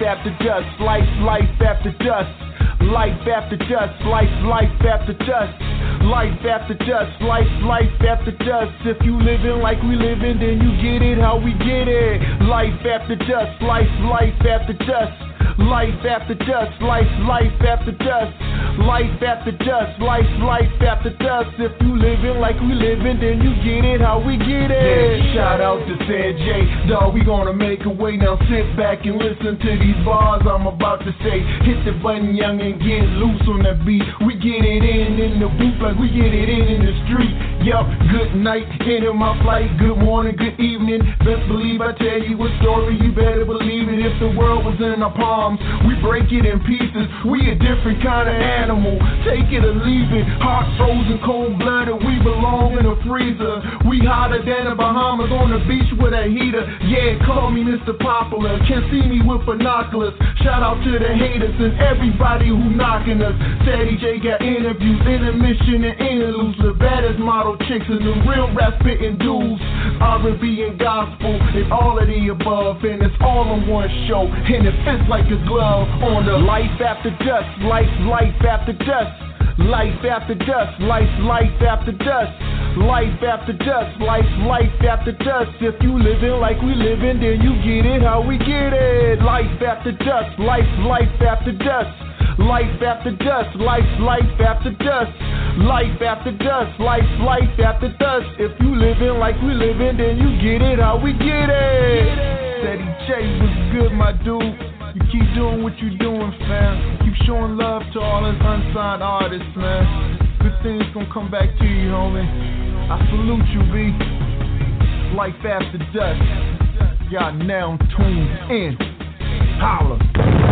after dusk, life after dusk. Life after dusk, life after dusk. Life after dusk, life after dusk. If you living like we living, then you get it how we get it. Life after dusk, life after dusk. Life after dusk, life after dusk. Life after dusk, life after dusk. If you living like we living, then you get it how we get it. Yeah, shout out to San J, dawg, we gonna make a way. Now sit back and listen to these bars I'm about to say. Hit the button, young, and get loose on that beat. We get it in the booth like we get it in the street. Yup, good night, into my flight. Good morning, good evening. Best believe I tell you a story, you better believe it. If the world was in our palms, we break it in pieces. We a different kind of animal, take it or leave it. Heart frozen, cold-blooded, we belong in a freezer. We hotter than the Bahamas on the beach with a heater. Yeah, call me Mr. Popular, can't see me with binoculars. Shout out to the haters and everybody who knocking us. Sadie J got interviews, intermission and interludes. The baddest model chicks and the real rap spitting dudes. R&B and gospel and all of the above, and it's all on one show, and it fits like a glove on the life after dusk, life after dusk. Life after dusk, life after dusk. Life after dusk, life after dusk. If you living like we living, then you get it how we get it. Life after dusk, life after dusk. Life after dusk, life after dusk. Life after dusk, life after dusk. If you living like we living, then you get it how we get it. Steady J was good, my dude. You keep doing what you doing, fam. Keep showing love to all us unsigned artists, man. Good things gonna come back to you, homie. I salute you, B. Life after dusk. Y'all now tuned in. Holla.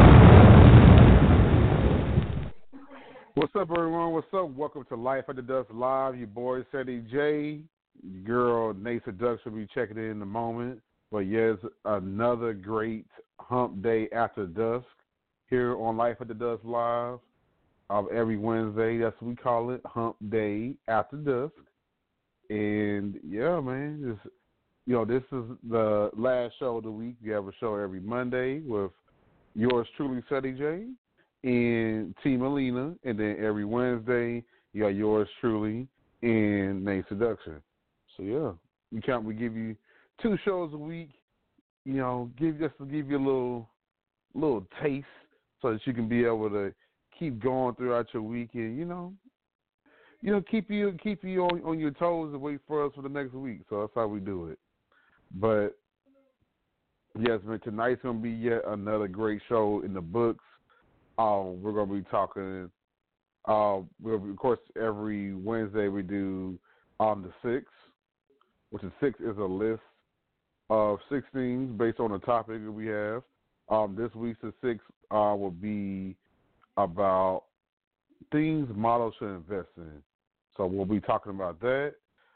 What's up, everyone? What's up? Welcome to Life After Dusk Live. Your boy, Sadie J. Your girl, Nasa Ducks, will be checking in a moment. But yes, another great hump day after dusk here on Life After Dusk Live every Wednesday. That's what we call it, hump day after dusk. And yeah, man, this is the last show of the week. We have a show every Monday with yours truly, Sadie J, and Team Alina. And then every Wednesday, you got yours truly and Nate Seduction. So yeah, we give you 2 shows a week, just to give you a little taste so that you can be able to keep going throughout your weekend, keep you on your toes and wait for us for the next week. So that's how we do it. But yes, man, tonight's gonna be yet another great show in the books. We're gonna be talking. Of course, every Wednesday we do the 6, which is 6 is a list of 6 things based on the topic that we have. This week's the 6 will be about things models should invest in. So we'll be talking about that.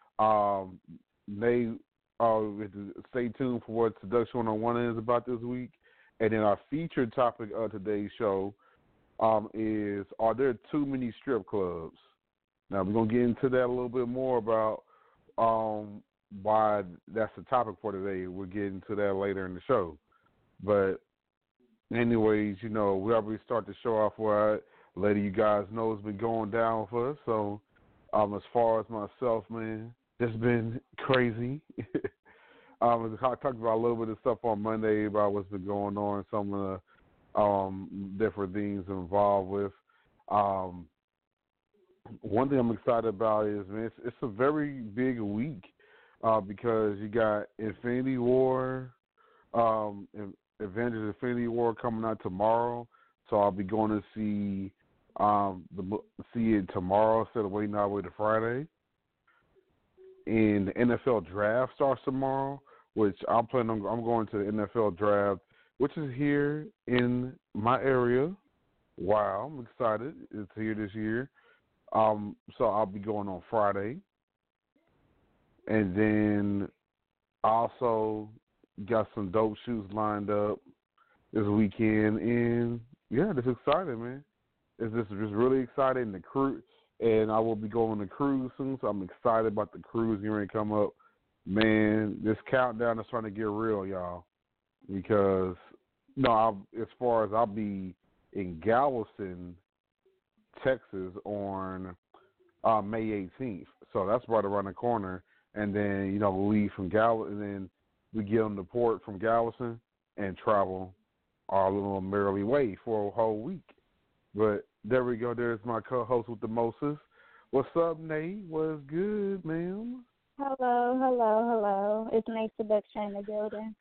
Stay tuned for what Seduction 101 is about this week. And then our featured topic of today's show is, are there too many strip clubs? Now, we're going to get into that a little bit more about why that's the topic for today. We'll get into that later in the show. But anyways, we already start the show off where letting you guys know it's been going down for us. So as far as myself, man, it's been crazy. I talked about a little bit of stuff on Monday about what's been going on, some of the different things involved with. One thing I'm excited about is, man, it's a very big week because you got Infinity War, Avengers Infinity War coming out tomorrow. So I'll be going to see it tomorrow instead of waiting all the way to Friday. And the NFL draft starts tomorrow, which I'm going to the NFL draft, which is here in my area. Wow, I'm excited. It's here this year. So I'll be going on Friday. And then I also got some dope shoots lined up this weekend. And yeah, this is exciting, man. It's just really exciting. And I will be going on the cruise soon, so I'm excited about the cruise getting ready to come up. Man, this countdown is trying to get real, y'all, because No, as far as I'll be in Galveston, Texas on May 18th. So that's right around the corner. And then, we leave from Galveston, and then we get on the port from Galveston and travel our little merrily way for a whole week. But there we go. There's my co-host with the Moses. What's up, Nate? What's good, ma'am? Hello. It's Nate Seduction in the building.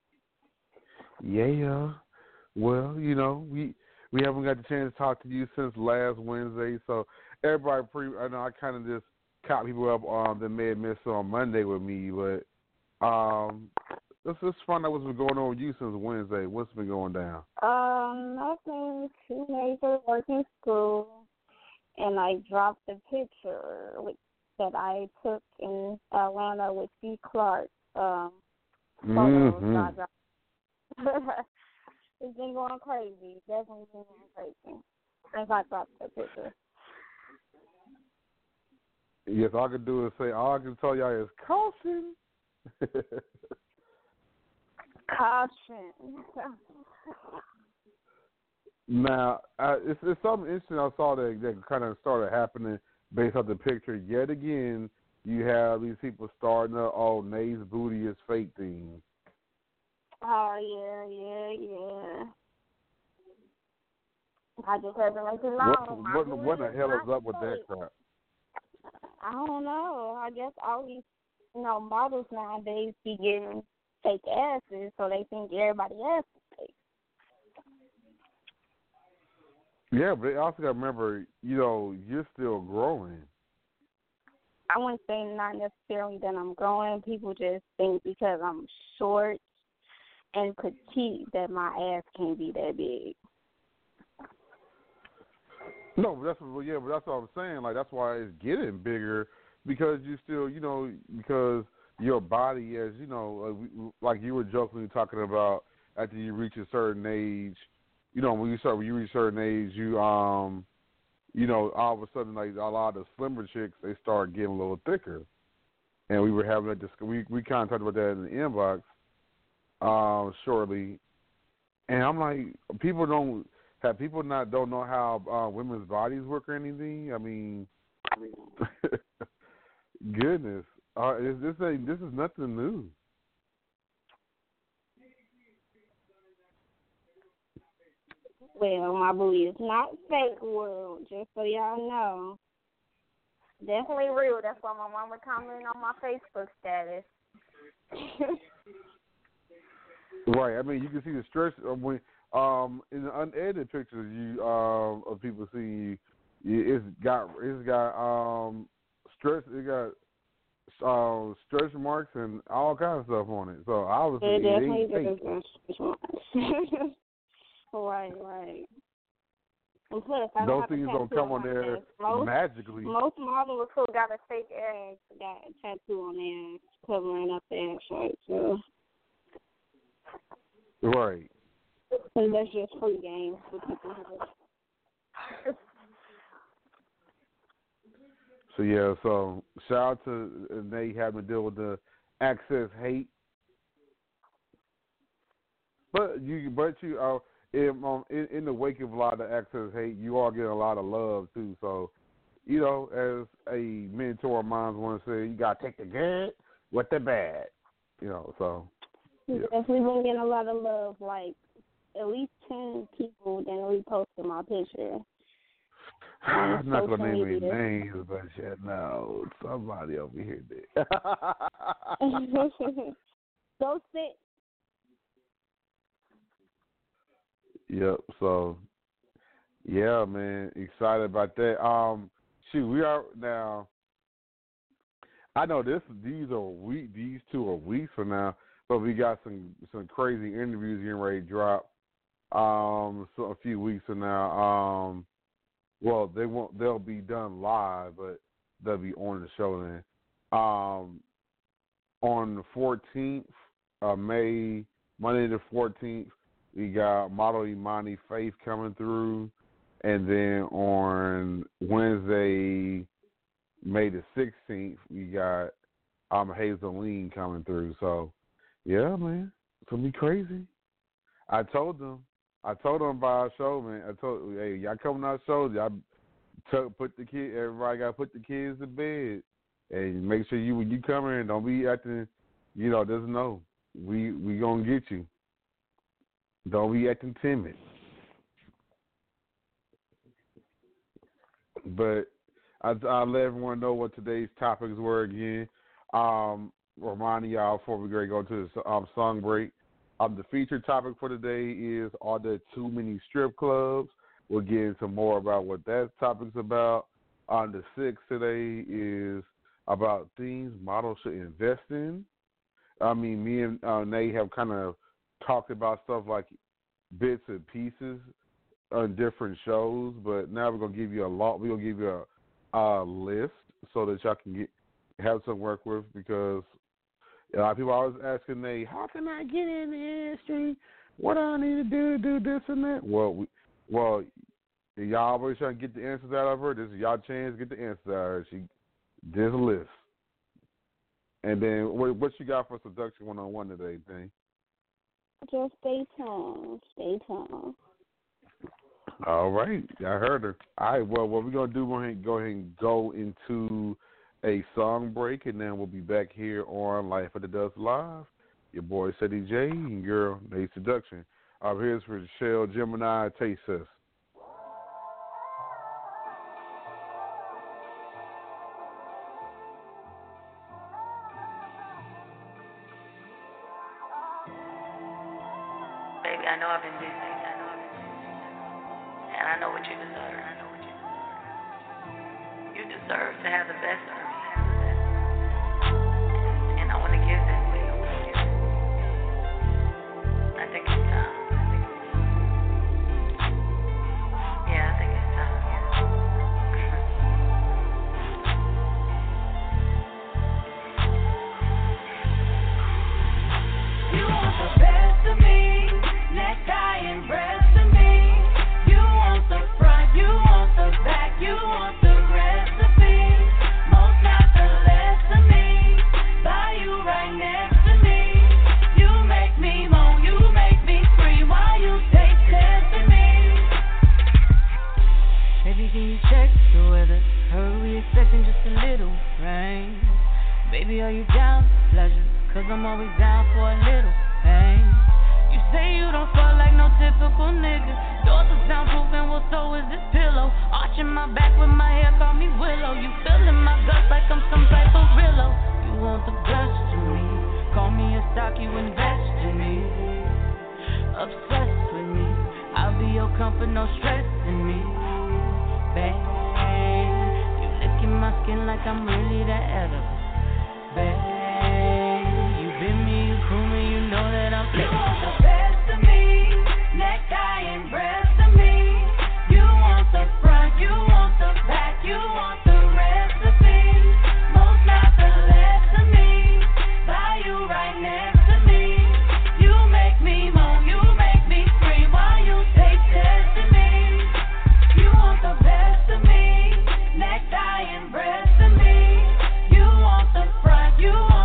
Yeah. Well, we haven't got the chance to talk to you since last Wednesday, so everybody I know I kind of just caught people up that may have missed on Monday with me, but let's just find out what's been going on with you since Wednesday. What's been going down? Nothing too major. Working school, and I dropped the picture that I took in Atlanta with C. Clark. Photos. So I dropped. It's been going crazy. Definitely been going crazy since I dropped the picture. Yes, all I can do is say, all I can tell y'all is caution. Caution. Now, it's something interesting I saw that kind of started happening based off the picture. Yet again, you have these people starting up, Nate's booty is fake things. Oh, yeah. I just haven't let you know. What the hell is up with that crap? I don't know. I guess all these, models nowadays be getting fake asses, so they think everybody else is fake. Yeah, but you also got to remember, you're still growing. I wouldn't say not necessarily that I'm growing. People just think because I'm short and petite that my ass can't be that big. No, but that's what I'm saying. Like, that's why it's getting bigger, because you still, because your body, as like you were jokingly talking about, after you reach a certain age, when you reach a certain age, you all of a sudden, like, a lot of the slimmer chicks, they start getting a little thicker, and we were having we kind of talked about that in the inbox shortly, and I'm like, people don't know how women's bodies work or anything. I mean, goodness, this is nothing new. Well, my booty is not fake, world, just so y'all know. Definitely real. That's why my mama commented on my Facebook status. Right. I mean, you can see the stretch when in the unedited pictures of people seeing you. It's got stretch. It got stretch marks and all kinds of stuff on it. So obviously, it definitely ain't does stretch marks. Right. And plus, I those don't things have don't come on there magically. Most models who got a fake ass got a tattoo on their ass covering up their ass, right? So. Right. And that's just free game for people who. So shout out to Nate having to deal with the access hate. But you in the wake of a lot of access hate, you are getting a lot of love too. So, as a mentor of mine once said, you gotta take the good with the bad. So. Yeah. Definitely been getting a lot of love. Like at least 10 people then reposted my picture. I'm not gonna name any names, but no, somebody over here did. Go sit. Yep. So, yeah, man, excited about that. We are now. I know these two are weeks from now, but we got some crazy interviews getting ready to drop. So a few weeks from now. Well, they'll be done live, but they'll be on the show then. On the 14th of May, Monday the 14th, we got model Imani Faith coming through. And then on Wednesday, May the 16th, we got Hazeline coming through. So, yeah, man, it's going to be crazy. I told them about our show, man. I told, hey, y'all coming to our show, y'all put the kid. Everybody got to put the kids to bed, and make sure when you come in, don't be acting. Just know we gonna get you. Don't be acting timid. But I'll let everyone know what today's topics were again. Reminding y'all before we go to the song break. The featured topic for today is, are there too many strip clubs? We'll get into more about what that topic's about. The 6th today is about things models should invest in. I mean, me and Nate have kind of talked about stuff like bits and pieces on different shows, but now we're gonna give you a list so that y'all can have some work with, because a lot of people are always asking Nate, how can I get in the industry? What do I need to do this and that? Well, y'all always trying to get the answers out of her. This is y'all chance to get the answers out of her. There's a list. And then what you got for Seduction 101 today, Thing? Just stay tuned. Stay tuned. All right. I heard her. All right. Well, what we're going to do, we're going to go ahead and go into a song break, and then we'll be back here on Life After Dusk Live. Your boy, Ceddy J, and girl, Nate Seduction. Here's for Shell Gemini, Taste Us. Baby, I know I've been busy, and I know what you deserve. You deserve to have the best of me, and I want to give that to you. I think it's time. Yeah, I think it's time. You want the best of me, necktie and breast of me. You want the front, you want the back, you want the recipe. Most not the less of me, by you right next to me. You make me moan, you make me scream while you take care of me. Baby, can you check the weather? Heard we expecting just a little rain. Baby, are you down for pleasure? 'Cause I'm always down for a little pain. You say you don't fuck like no typical nigga. Doors are soundproof and well, so is this pillow. Arching my back with my hair, call me Willow. You feeling my guts like I'm some type of Rillo. You want the best of me. Call me a stock, you invest in me. Obsessed with me. I'll be your comfort, no stress in me. Babe, you licking my skin like I'm really that edible. Babe, you bit me, you cool me, you know that I'm flexible. You want the best of me, necktie and breast of me. You want the front, you want the back, you want the recipe. Most not the less of me, by you right next to me. You make me moan, you make me scream while you take test of me. You want the best of me, necktie and breast of me. You want the front, you want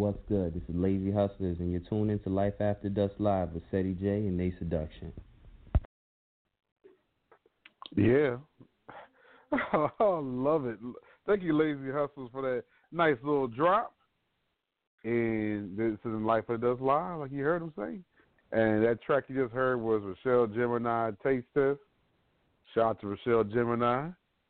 What's good? This is Lazy Hustlers, and you're tuned into Life After Dusk Live with Seti J and Nate Seduction. Yeah. I love it. Thank you, Lazy Hustlers, for that nice little drop. And this is Life After Dusk Live, like you heard him say. And that track you just heard was Rochelle Gemini, Taste Test. Shout out to Rochelle Gemini.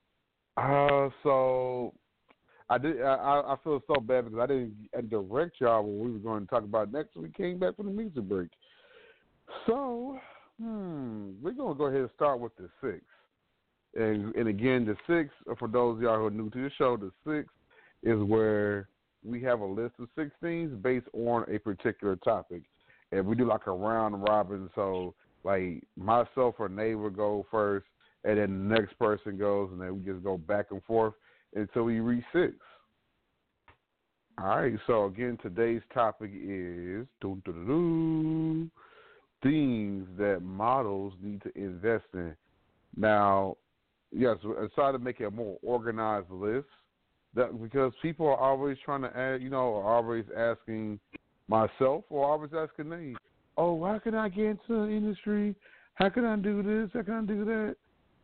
So I feel so bad because I didn't direct y'all when we were going to talk about next. We came back from the music break. So we're going to go ahead and start with the 6. And again, the 6, for those of y'all who are new to the show, the 6 is where we have a list of 6 things based on a particular topic. And we do like a round robin. So like myself or Nate would go first, and then the next person goes, and then we just go back and forth until we reach 6. All right, so again, today's topic is things that models need to invest in. Now, yes, I decided to make it a more organized list because people are always trying to add, are always asking myself or always asking me, oh, how can I get into the industry? How can I do this? How can I do that?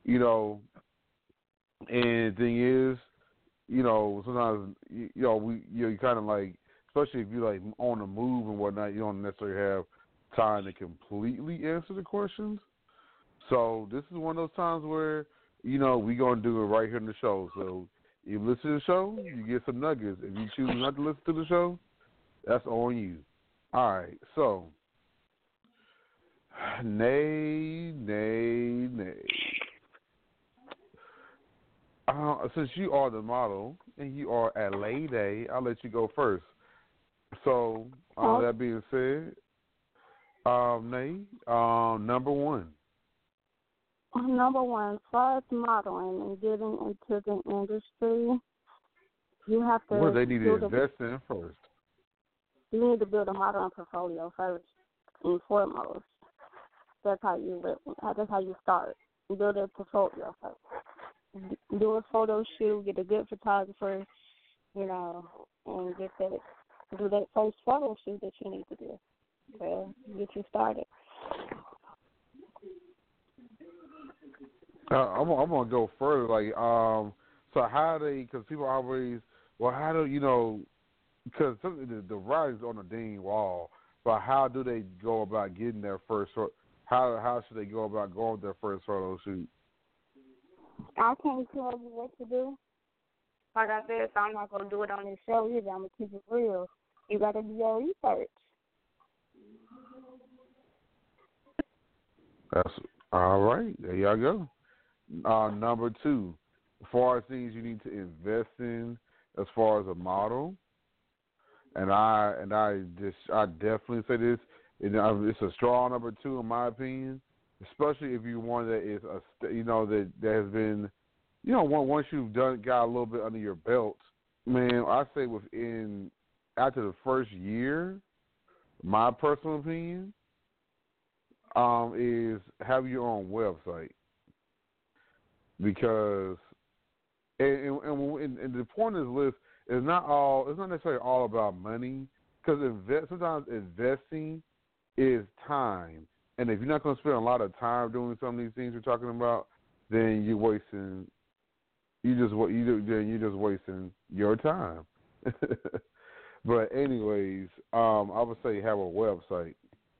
And the thing is, sometimes, you kind of like, especially if you're like on the move and whatnot, you don't necessarily have time to completely answer the questions. So this is one of those times where, we're going to do it right here in the show. So you listen to the show, you get some nuggets. If you choose not to listen to the show, that's on you. All right, so nay. Since you are the model and you are a lady, I'll let you go first. So, that being said, Nay, number 1. Number 1, as far as modeling and getting into the industry, you have to. What do they need to invest in first? You need to build a modeling portfolio first and foremost. That's how you start. Build a portfolio first. Do a photo shoot, get a good photographer, and do that first photo shoot that you need to do. Well, get you started. I'm gonna go further. So how because people always, how do because the writing's on the dang wall, but how do they go about getting their first? How should they go about going with their first photo shoot? I can't tell you what to do. Like I said, so I'm not going to do it on this show either. I'm going to keep it real. You got to do your research. That's all right. There y'all go. Number 2, as far as things you need to invest in as far as a model, and I definitely say this, it's a strong number 2 in my opinion. Especially if you're one that is that has been, once you've got a little bit under your belt, man, I say after the first year, my personal opinion, is have your own website because, and the point of this list is it's not necessarily all about money because sometimes investing is time. And if you're not going to spend a lot of time doing some of these things we're talking about, then you're wasting. You're just wasting your time. But anyways, I would say have a website,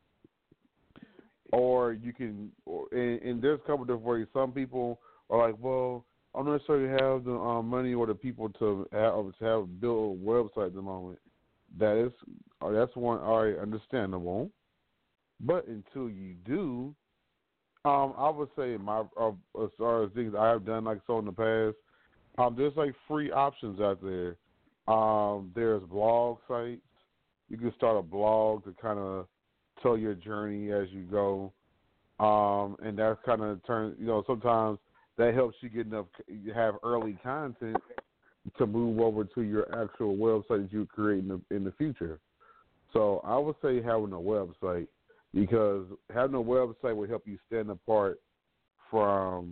or you can. And there's a couple different ways. Some people are like, well, I don't necessarily have the money or the people to have build a website at the moment. That's one. All right, understandable. But until you do, I would say as far as things I have done like so in the past, there's like free options out there. There's blog sites. You can start a blog to kind of tell your journey as you go, and that's kind of sometimes that helps you have early content to move over to your actual website that you create in the future. So I would say having a website. Because having a website will help you stand apart from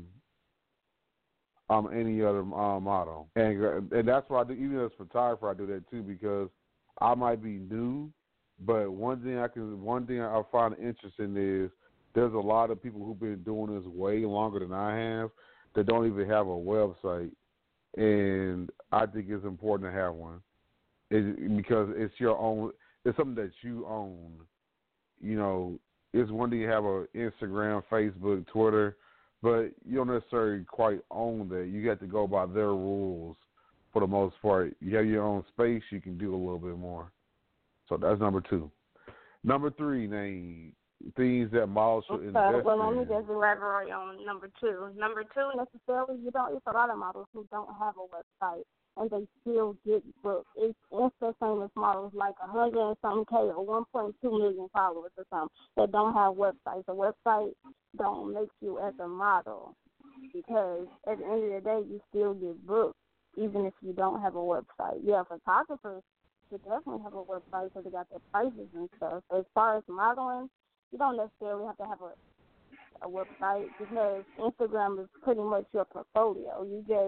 any other model, and that's why I do. Even as a photographer, I do that too because I might be new, but one thing I find interesting is there's a lot of people who've been doing this way longer than I have that don't even have a website, and I think it's important to have one. Because it's your own. It's something that you own. You know, it's one thing to have a Instagram, Facebook, Twitter, but you don't necessarily quite own that. You have to go by their rules for the most part. You have your own space, you can do a little bit more. So that's number 2. Number 3, name things that models should invest well, let in. me just elaborate on number 2. Number 2, necessarily, it's a lot of models who don't have a website, and they still get booked. It's the famous models like 100 and something K or 1.2 million followers or something that don't have websites. A website don't make you as a model, because at the end of the day, you still get booked even if you don't have a website. Yeah, photographers should definitely have a website because they got their prices and stuff. As far as modeling, you don't necessarily have to have a website because Instagram is pretty much your portfolio.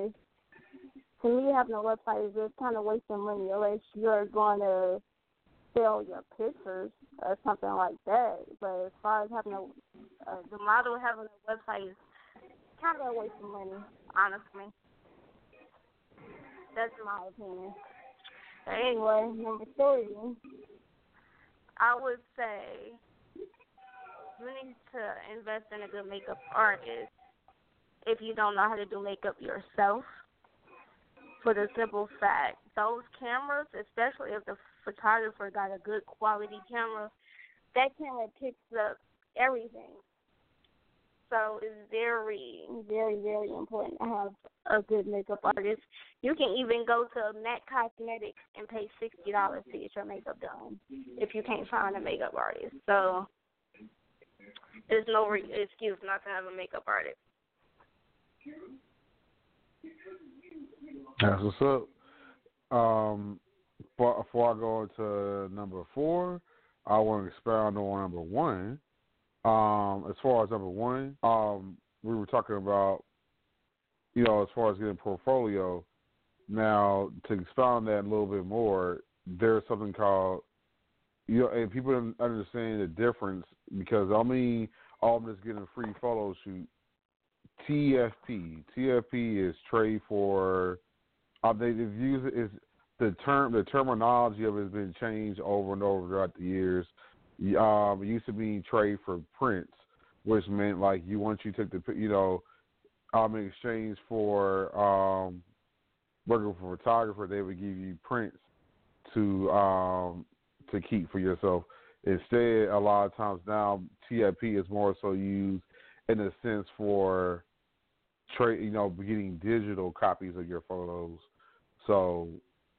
To me, having a website is just kind of wasting money unless you're going to sell your pictures or something like that. But as far as having the model having a website is kind of a waste of money, honestly. That's my opinion. But anyway, number 3, I would say you need to invest in a good makeup artist if you don't know how to do makeup yourself. For the simple fact, those cameras, especially if the photographer got a good quality camera, that camera picks up everything. So it's very, very, very important to have a good makeup artist. You can even go to MAC Cosmetics and pay $60 to get your makeup done if you can't find a makeup artist. So there's no excuse not to have a makeup artist. That's what's up. Before I go into number 4, I want to expound on number 1. As far as number 1, we were talking about, as far as getting a portfolio. Now, to expound that a little bit more, there's something called, and people don't understand the difference because, I'm just getting a free photo shoot. TFP. TFP is trade for, they've used it, is the terminology of it has been changed over and over throughout the years. It used to be trade for prints, which meant like once you took the, in exchange for working for a photographer, they would give you prints to keep for yourself. Instead, a lot of times now, TFP is more so used in a sense for getting digital copies of your photos. So,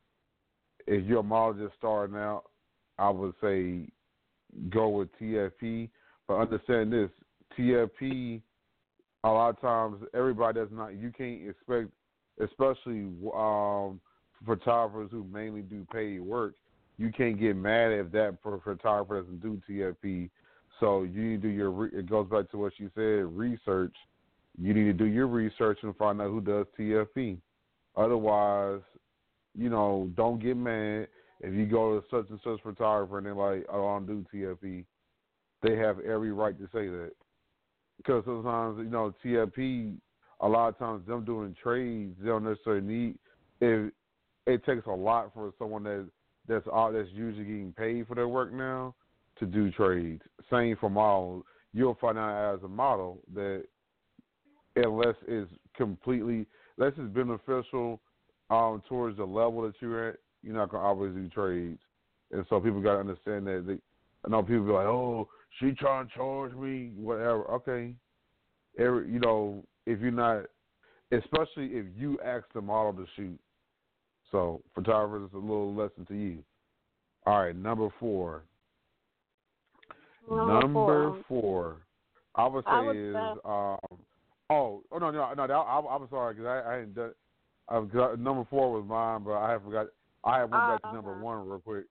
if you're a model just starting out, I would say go with TFP, but understand this, TFP, a lot of times everybody does not, you can't expect, especially photographers who mainly do paid work, you can't get mad if that photographer doesn't do TFP. So you need to do it goes back to what you said, research. You need to do your research and find out who does TFP. Otherwise, don't get mad if you go to such and such photographer and they're like, I don't do TFP. They have every right to say that. Because sometimes, TFP, a lot of times them doing trades, they don't necessarily need, if it takes a lot for someone that's usually getting paid for their work now to do trades. Same for models. You'll find out as a model that unless it's beneficial towards the level that you're at, you're not going to always do trades. And so people got to understand that. I know people be like, oh, she trying to charge me, whatever. Okay. If you're not, especially if you ask the model to shoot. So photographers, it's a little lesson to you. All right, number 4. Number 4, I would say is I'm sorry because I hadn't done. Number 4 was mine, but I forgot. I went back to number 1 real quick.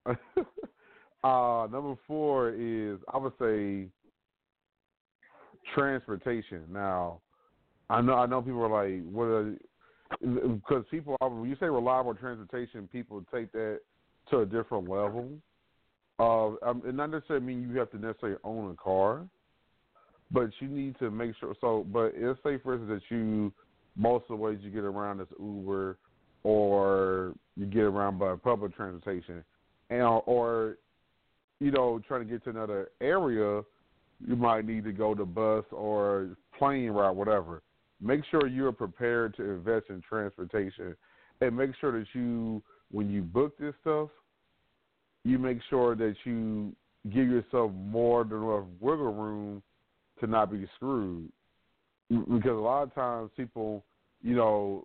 Number 4 is, I would say, transportation. Now, I know people are like, because people, when you say reliable transportation, people take that to a different level. And not necessarily mean you have to necessarily own a car, but you need to make sure. So, but let's say, for instance, that most of the ways you get around is Uber, or you get around by public transportation, or trying to get to another area, you might need to go to bus or plane route, whatever. Make sure you're prepared to invest in transportation, and make sure that when you book this stuff, you make sure that you give yourself more than enough wiggle room to not be screwed. Because a lot of times people, they were,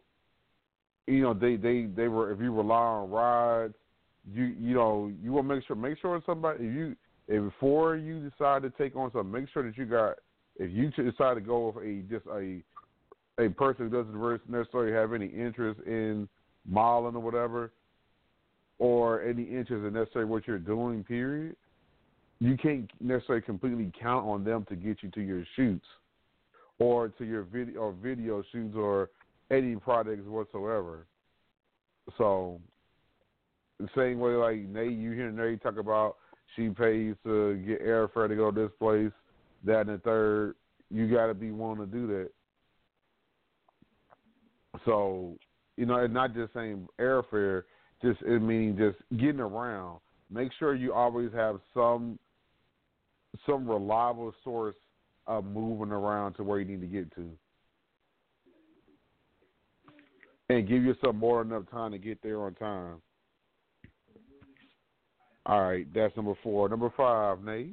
if you rely on rides, you want to make sure somebody, if before you decide to take on something, make sure that if you decide to go with a person who doesn't necessarily have any interest in modeling or whatever, or any interest in necessarily what you're doing, period, you can't necessarily completely count on them to get you to your shoots or to your video shoots or any projects whatsoever. So the same way, like Nate, you hear Nate talk about she pays to get airfare to go this place, that, and the third. You got to be willing to do that. So, and not just saying airfare, meaning just getting around. Make sure you always have some reliable source of moving around to where you need to get to. And give yourself more than enough time to get there on time. All right, that's number 4. Number 5, Nate.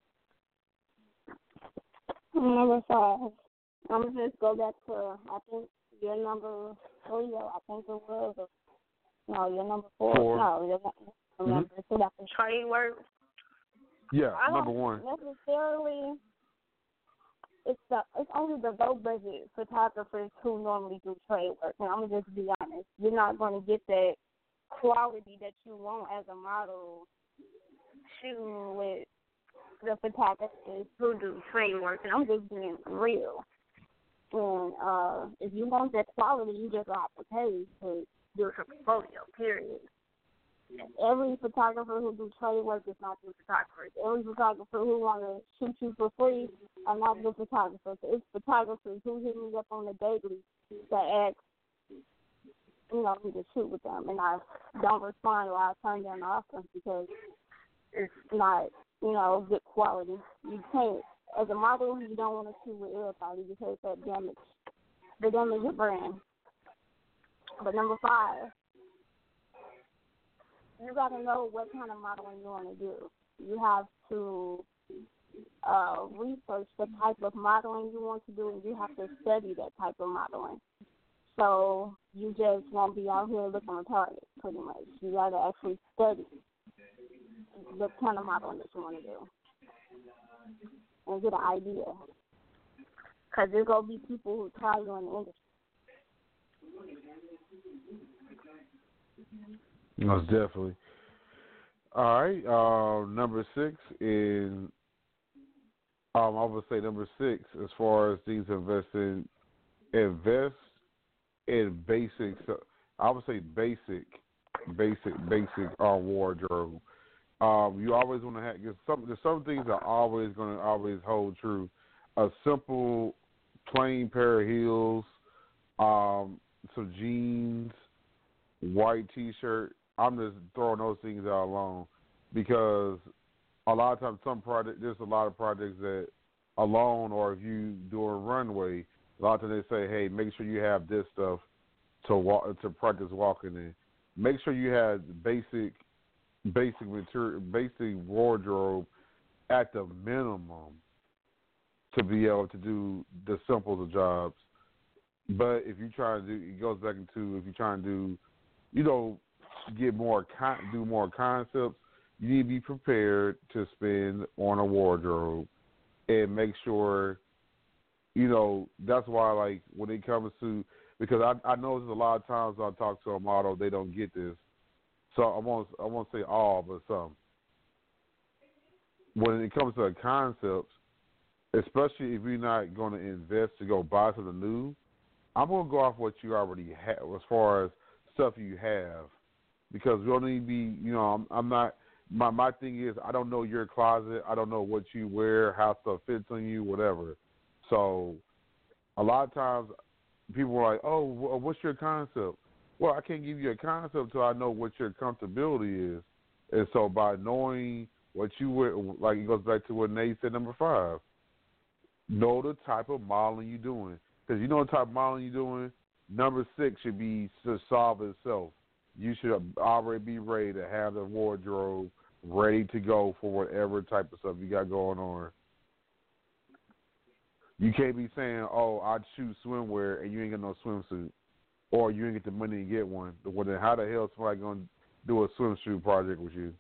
Number 5. I'm going to just go back to, I think, your number 3, or I think it was. No, your number 4. 4. No, your number 2. That's the trade work. Yeah, number 1. Necessarily, it's only the low budget photographers who normally do trade work. And I'm gonna just be honest, you're not going to get that quality that you want as a model shooting with the photographers who do trade work. And I'm just being real. And if you want that quality, you just have to pay to do a portfolio. Period. Every photographer who do trade work is not good photographers. Every photographer who want to shoot you for free are not good photographers. It's photographers who hit me up on the daily that ask, me to shoot with them, and I don't respond or I turn down the offer because it's not, good quality. You can't, as a model, you don't want to shoot with everybody because that damage your brand. But number 5. You got to know what kind of modeling you want to do. You have to research the type of modeling you want to do, and you have to study that type of modeling. So you just won't be out here looking retarded, pretty much. You got to actually study the kind of modeling that you want to do and get an idea. Because there's going to be people who try you in the industry. Most definitely. All right. Number 6 is, I would say number 6 as far as things invest in basic. I would say basic wardrobe. You always want to have there's some things that are always going to always hold true. A simple plain pair of heels, some jeans, white T-shirt. I'm just throwing those things out alone because a lot of times there's a lot of projects that alone, or if you do a runway, a lot of times they say, hey, make sure you have this stuff to practice walking in. Make sure you have basic material, basic wardrobe at the minimum to be able to do the simple of jobs. But if you try to do, it goes back into if you're trying to do, do more concepts, you need to be prepared to spend on a wardrobe and make sure, that's why, like, when it comes to, because I know there's a lot of times I talk to a model, they don't get this. So I won't say all, but some. When it comes to the concepts, especially if you're not going to invest to go buy something new, I'm going to go off what you already have as far as stuff you have. because we don't need to be, I'm not, my thing is I don't know your closet. I don't know what you wear, how stuff fits on you, whatever. So a lot of times people are like, oh, what's your concept? Well, I can't give you a concept until I know what your comfortability is. And so by knowing what you wear, like it goes back to what Nate said, number 5, know the type of modeling you're doing. Because you know the type of modeling you're doing, number 6 should be to solve itself. You should already be ready to have the wardrobe ready to go for whatever type of stuff you got going on. You can't be saying, oh, I'd shoot swimwear and you ain't got no swimsuit. Or you ain't get the money to get one. Well, then how the hell is somebody going to do a swimsuit project with you?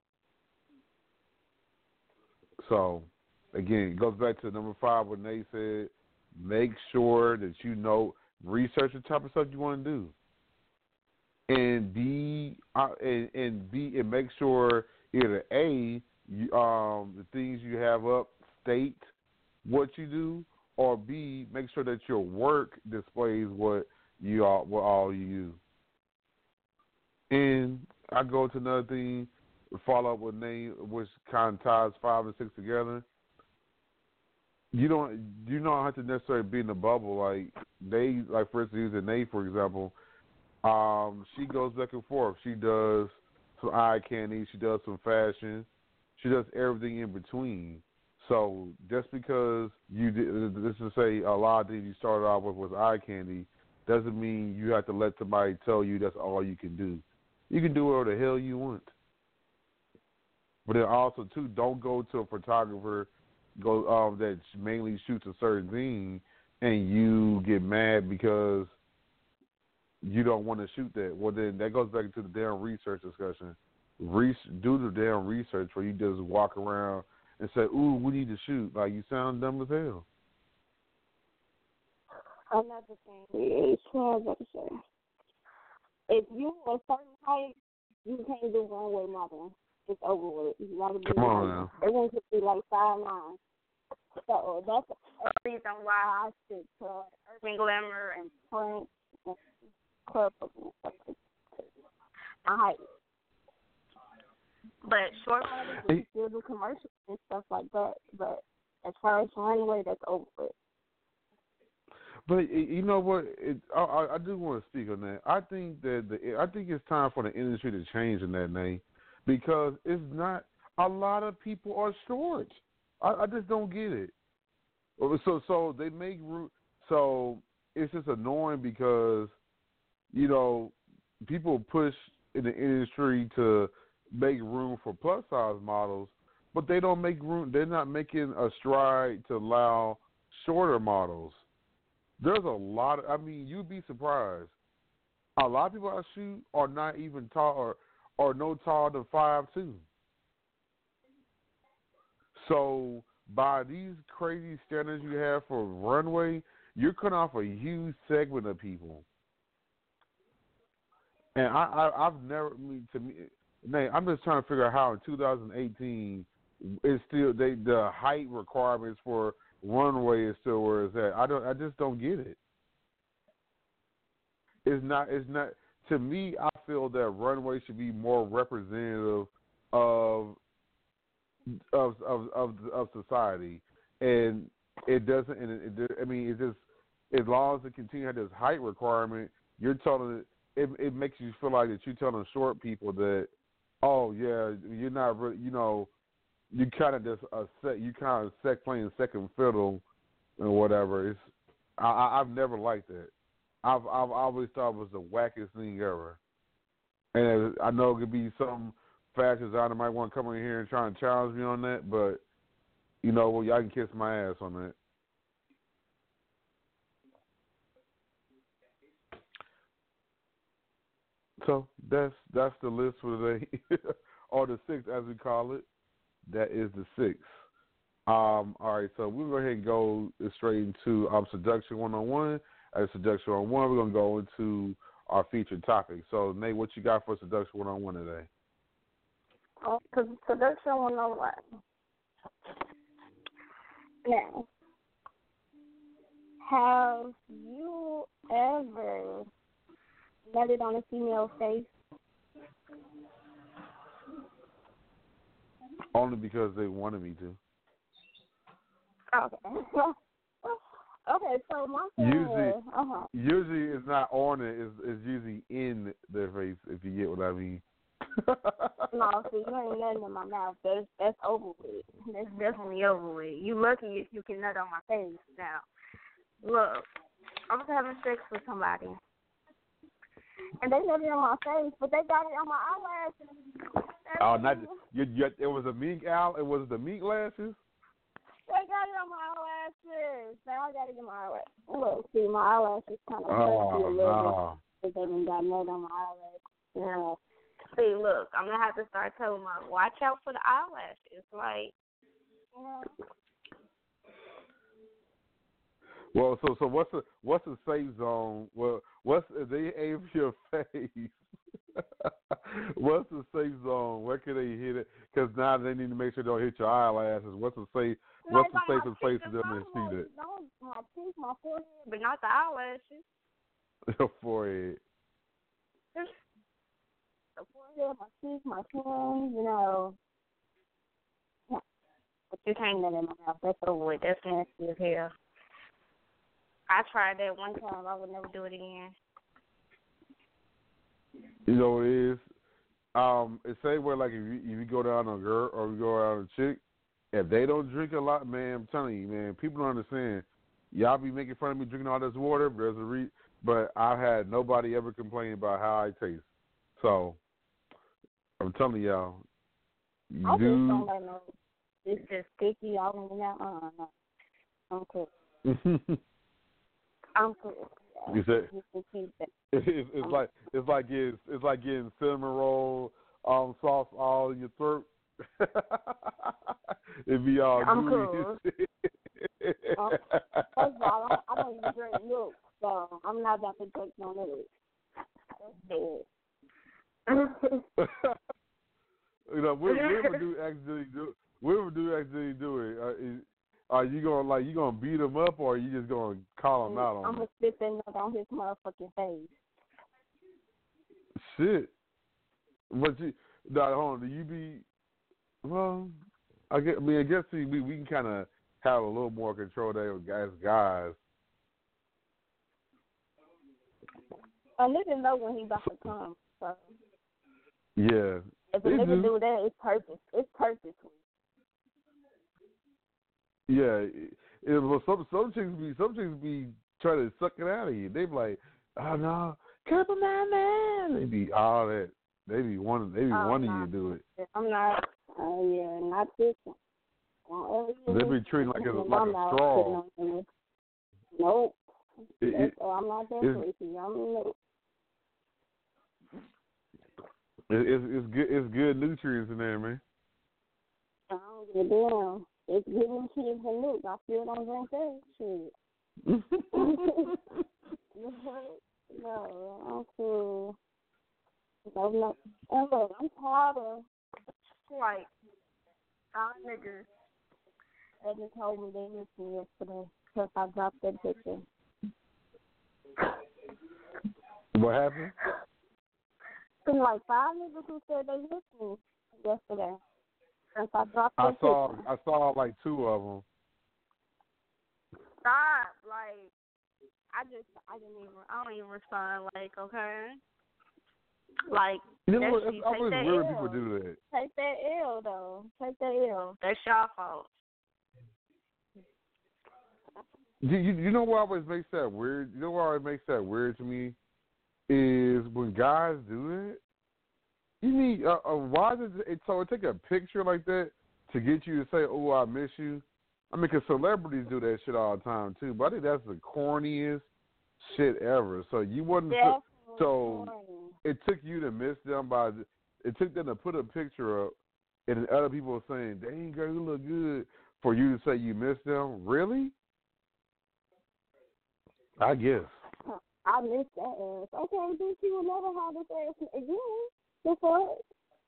So, again, it goes back to number 5 when they said, make sure that you know, research the type of stuff you want to do. And and make sure either A, the things you have up state what you do, or B, make sure that your work displays what all you use. And I go to another thing, follow up with name, which kind of ties 5 and 6 together. You don't have to necessarily be in the bubble. Like for instance, using Nate for example. She goes back and forth. She does some eye candy. She does some fashion. She does everything in between. So just because you did, this is say a lot of things you started off with was eye candy, doesn't mean you have to let somebody tell you that's all you can do. You can do whatever the hell you want. But then also too, don't go to a photographer that mainly shoots a certain thing, and you get mad because you don't want to shoot that. Well, then that goes back to the damn research discussion. Do the damn research where you just walk around and say, ooh, we need to shoot. Like, you sound dumb as hell. Another thing is, if you a certain height, you can't do runway modeling. It's over with. You gotta be Come on now. They want to be like 5'9". So that's the reason why I stick to Urban Glamour and Prince and Club and stuff like that. My height. But short models, you still do commercials and stuff like that. But as far as runway, that's over with. But you know what? I do want to speak on that. I think it's time for the industry to change in that name, because it's not a lot of people are short. I just don't get it. So they make room. So it's just annoying because people push in the industry to make room for plus size models, but they don't make room. They're not making a stride to allow shorter models. There's a lot of, you'd be surprised. A lot of people I shoot are not even tall or no taller than 5'2". So by these crazy standards you have for runway, you're cutting off a huge segment of people. And I've never, Nate, I'm just trying to figure out how in 2018 it's still the height requirements for runway is still where it's at. I just don't get it. It's not to me. I feel that runway should be more representative of society, and it doesn't. And it just, as long as it continues to have this height requirement, you're telling it makes you feel like that you're telling short people that, oh yeah, you're not really, you kind of just playing second fiddle and whatever. I've never liked that. I've always thought it was the wackest thing ever. And I know it could be some fashion designer might want to come in here and try and challenge me on that, but well, y'all can kiss my ass on that. So that's the list for today, or the 6th as we call it. That is the 6th. All right, so we'll go ahead and go straight into Seduction 101. At Seduction 101, we're going to go into our featured topic. So, Nate, what you got for Seduction 101 today? Seduction 101. Now, have you ever nutted on a female face? Only because they wanted me to. Okay. Okay, so my thing Usually it's not on it. It's usually in their face, if you get what I mean. No, see, you ain't nothing in my mouth. That's over with. That's definitely over with. You lucky if you can nut on my face now. Look, I was having sex with somebody, and they nutted on my face, but they got it on my eyelashes. Oh, not it was a mink owl. It was the mink lashes. They got it on my eyelashes. Now I got it in my eyelashes. Look, see, my eyelashes kind of touchy a little bit. They done got nut on my eyelashes. Yeah. See, look, I'm gonna have to start telling them, watch out for the eyelashes. Like, you know. Well, so what's the safe zone? Well, if they aim for your face? What's the safe zone? Where can they hit it? Because now they need to make sure they don't hit your eyelashes. What's the safest place for them to see that? My cheek, my forehead, but not the eyelashes. Your forehead. The forehead, my cheek, my chin, you know. Yeah. But you can't nut in my mouth. That's over with. That's nasty as hell. I tried that one time. I would never do it again. You know what it is? It's same way like if you go down on a girl or you go out on a chick, if they don't drink a lot, man, I'm telling you, man, people don't understand. Y'all be making fun of me drinking all this water, but I've had nobody ever complain about how I taste. So I'm telling y'all, I just don't like no. It's just sticky all in that. No. I'm cool. I'm cool. You said it's like getting cinnamon roll sauce all in your throat. It'd be all I'm gooey. cool. First of all, I don't even drink milk, so I'm not about to drink no milk. That's dead. You know, whoever do accidentally do it, are you gonna beat him up, or are you just gonna call him out on it? I'm gonna spit that nut on his motherfucking face. Shit. But hold on. Do you be? Well, I guess we can kind of have a little more control there as guys. A nigga know when he about to come. So. Yeah. If a nigga do that, it's purpose. It's purposeful. Yeah. Well, some chicks be trying to suck it out of you. They be like, oh no, come on, man. They be all that. They be wanting you to do it. I'm not. Not this one. They be treating like a straw. Nope. I'm not that crazy. It's good. It's good nutrients in there, man. I don't give a damn. It's giving kids a look. I still don't drink that shit. No, I'm cool. No. And look, I'm tired of like our niggas that just told me they missed me yesterday because I dropped that picture. What happened? Been like 5 niggas who said they missed me yesterday since I dropped that picture. I saw like 2 of them. Stop, like I don't even respond. Like, okay, like you know what? It's always weird when people do that. Take that L though. Take that L. That's your fault. You know what always makes that weird? You know what always makes that weird to me is when guys do it. You need why does it take a picture like that to get you to say, "Oh, I miss you"? I mean, because celebrities do that shit all the time too. But I think that's the corniest shit ever. So you wouldn't. It took you to miss them it took them to put a picture up, and other people were saying, "Dang girl, you look good," for you to say you missed them. Really? I guess. I missed that ass. Okay, then she will never have this ass again. The fuck?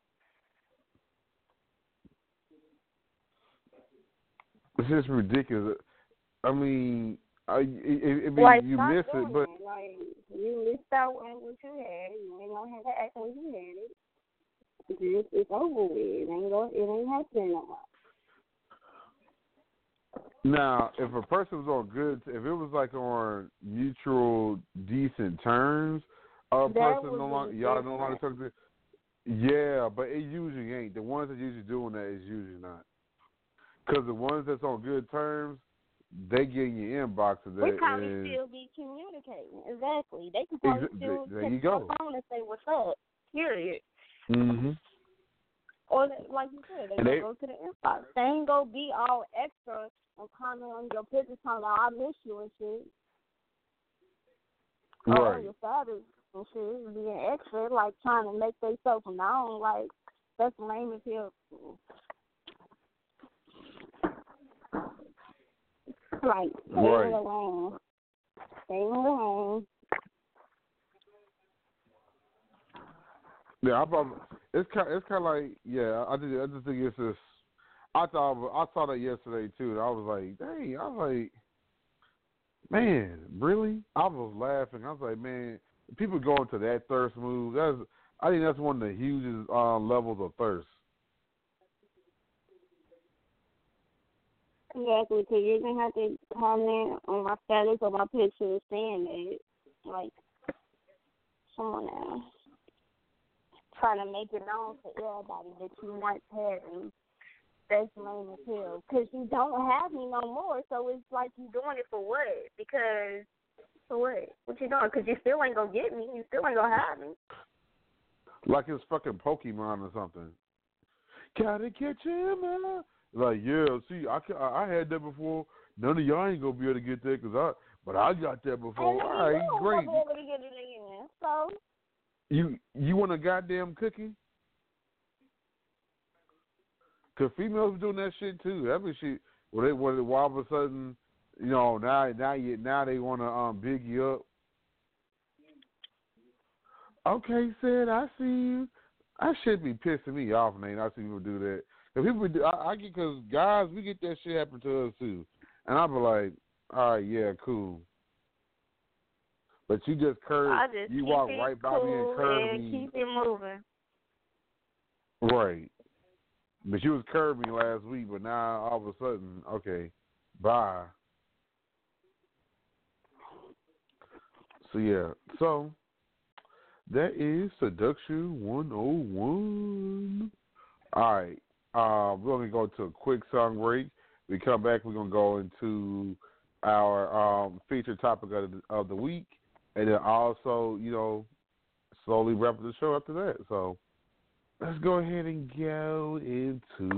It's just ridiculous. I mean, you miss it, but like you missed out on what you had. You ain't gonna have to act when you had it. It's over with. It ain't happening no more. Now, if a person was on good, if it was like on mutual, decent terms, a person no longer, y'all no longer talk to. Yeah, but it usually ain't. The ones that usually doing that is usually not. Because the ones that's on good terms, they get in your inbox and they probably still be communicating. Exactly. They can probably still take the phone and say what's up. Period. Mm-hmm. Or like you said, they go to the inbox. They ain't gonna be all extra and comment on your pictures talking about I miss you and shit. Right. Or on your status and shit, being extra, like trying to make themselves known. Like that's lame as hell. Like stay alone. Stay alone. Yeah, it's kind of like I just think it's this. I saw that yesterday too. And I was like, dang. I was like, man, really? I was laughing. I was like, man, people going to that thirst move. I think that's one of the hugest levels of thirst. Exactly, because you're going to have to comment on my status or my picture saying that, like, someone else. Trying to make it known to everybody that you once had me. That's lame as hell. Because you don't have me no more, so it's like you doing it for what? Because, for what? What you doing? Because you still ain't going to get me. You still ain't going to have me. Like it's fucking Pokemon or something. Gotta catch him out. Like, yeah, see, I had that before. None of y'all ain't going to be able to get that, but I got that before. All right, great. Be able to get it again, so... You want a goddamn cookie? Cause females be doing that shit too. Every shit. Well, all of a sudden, now they want to big you up. Okay, said I see you. I should be pissing me off, man. I see people do that. Cause people do. I get because guys, we get that shit happen to us too, and I be like, all right, yeah, cool. But you just you walk right by me and curve me. Keep it moving. Right. But you was curving me last week, but now all of a sudden, okay, bye. So, yeah. So, that is Seduction 101. All right. We're going to go to a quick song break. We come back, we're going to go into our featured topic of the week. And then also, slowly wrap up the show after that. So let's go ahead and go into.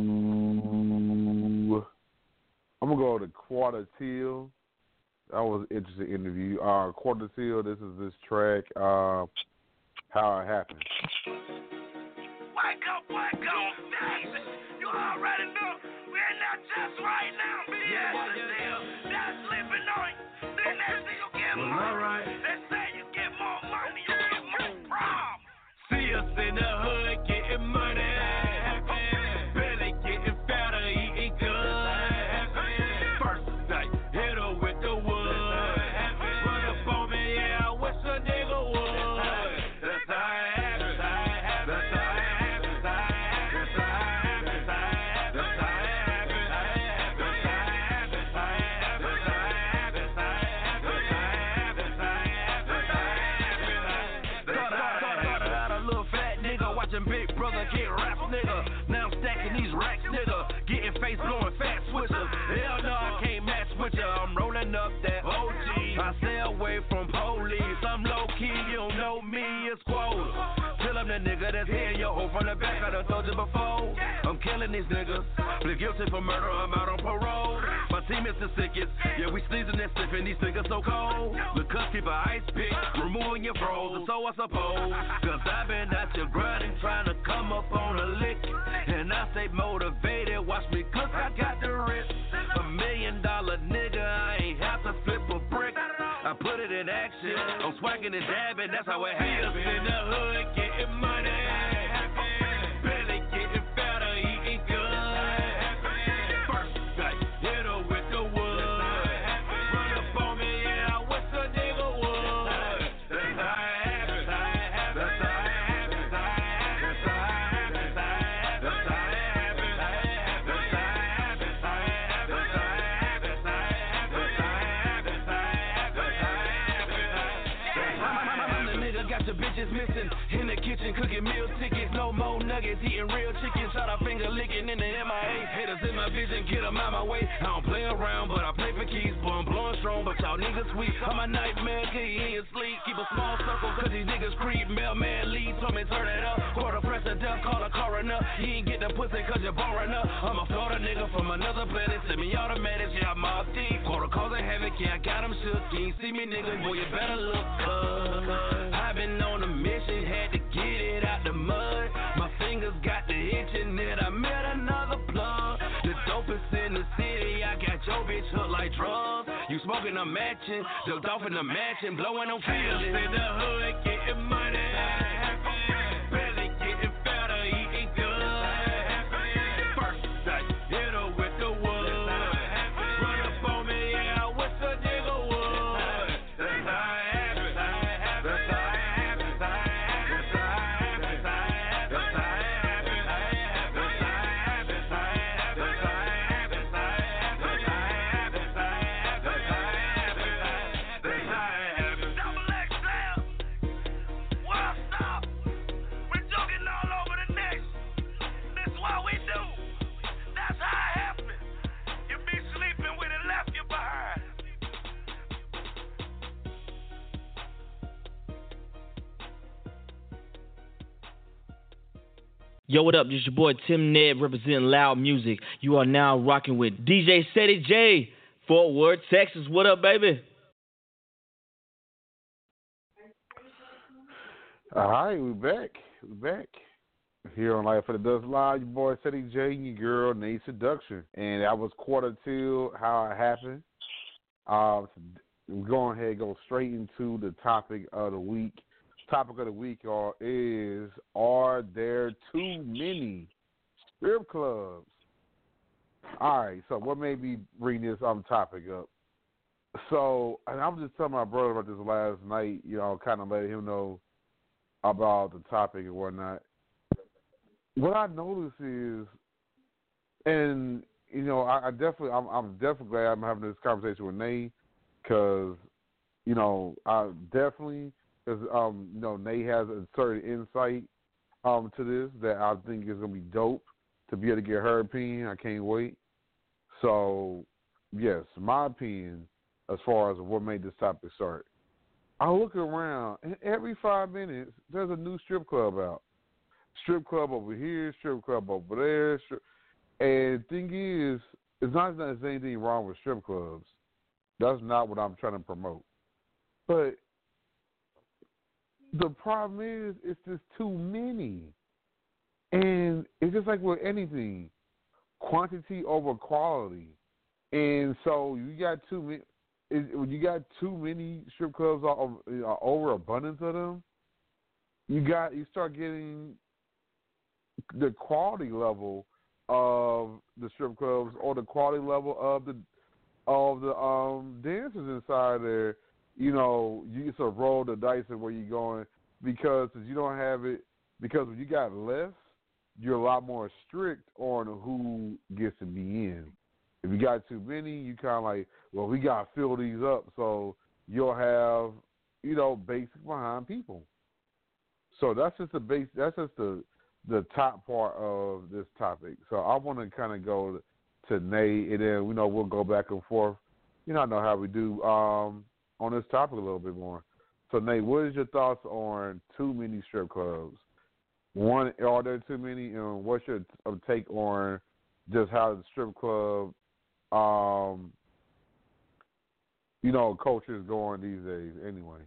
I'm gonna go to Quarter Till. That was an interesting interview. Quarter Till. This is this track. How It Happened. Wake up, baby. You already know we're not just right now. That's sleeping on it. The next thing you get more. All right. They say you get more money, you get more problems. See us in the hood getting money. Belly getting fatter, eating good. First night, hit her with the wood. Run up on me, yeah, I wish a nigga would. That's how it happens. That's how it happens. That's how it happens. That's how it happens. That's how it happens. That's how it happens. Big brother get rap, nigga. Now I'm stacking these racks, nigga. Getting face blowing fat switchers. Hell no, I can't match with ya. I'm rolling up that OG. I stay away from police. I'm low key, you don't know me, it's quota. Till I'm the nigga that's here, yo. From the back, I done told you before. I'm killing these niggas. Plead guilty for murder, I'm out on parole. My team is the sickest. Yeah, we sneezing and sniffing, these niggas so cold. The cuss keep a ice pick, removing your froze, so I suppose. Cause I've been at your grinding, trying to come up on a lick. And I stay motivated, watch me cook, I got the wrist. $1 million nigga, I ain't have to flip a brick. I put it in action, I'm swagging and dabbing, that's how it happens. In the hood, getting money. Belly getting fatter, eating good. First night, hit her with the wood. Run up on me, yeah, I wish a nigga would. That's how it happens. That's how it happens. That's how it happens. tickets, eating real chicken, shot a finger licking in the MIA. Haters in my vision, get them out my way. I don't play around, but I play for keys. Boy, I'm blowing strong, but y'all niggas weak. I'm a nightmare, till you in your sleep. Keep a small circle, cause these niggas creep. Mailman lead, told me turn it up. Quarter press of death, call a coroner. You ain't get the pussy cause you're boring up. I'm a Florida nigga from another planet. Semi-automatic, yeah, I'm off deep. Quarter causing havoc, yeah, I got them shook. You ain't see me, nigga, boy, you better look up. I've been on a mission, had to get it out the mud. My fingers got the itching, then I met another plug. The dopest in the city, I got your bitch hooked like drugs. You smoking a matching, ducked off in the mansion, blowing on feelings. In the hood, getting money. Barely getting fatter, eating good. First sight, hit her with the wood. Run up on me, yeah, I wish a nigga would. That's how it happens. That's how it happens. That's how it happens. That's how it happens. That's how it happens. That's how it happens. That's how it happens. That's how it happens. That's how it happens. Double XL. Well, stop. We're joking all over the nation. This is what we do. That's how it happens. You be sleeping with it left you behind. Yo, what up? This is your boy Tim Ned representing Loud Music. You are now rocking with DJ Ceddy J, Fort Worth, Texas. What up, baby? All right, we back. Here on Life of the Dust Live, your boy Ceddy J and your girl Nate Seduction. And that was quarter to how it happened. We're going ahead and go straight into the topic of the week. Topic of the week is, are there too many strip clubs? All right, so what made me bring this topic up? So, and I'm just telling my brother about this last night, kind of letting him know about the topic and whatnot. What I noticed is, and I'm definitely glad I'm having this conversation with Nate, because I definitely, because Nate has a certain insight to this that I think is gonna be dope to be able to get her opinion. I can't wait. So, yes, my opinion as far as what made this topic start. I look around, and every 5 minutes, there's a new strip club out. Strip club over here, strip club over there. And the thing is, it's not that there's anything wrong with strip clubs. That's not what I'm trying to promote. But the problem is, it's just too many. And it's just like with anything, quantity over quality. And so you got too many. When you got too many strip clubs, overabundance of them, you start getting the quality level of the strip clubs or the quality level of the dancers inside there. You just sort of roll the dice of where you're going, because if you don't have it, because when you got less, you're a lot more strict on who gets to be in. If you got too many, you kind of like, well, we got to fill these up, so you'll have, basic behind people. So that's just the top part of this topic. So I want to kind of go to Nate, and then, we'll go back and forth. I know how we do on this topic a little bit more. So, Nate, what is your thoughts on too many strip clubs? One, are there too many? And what's your take on just how the strip club, culture is going these days anyway?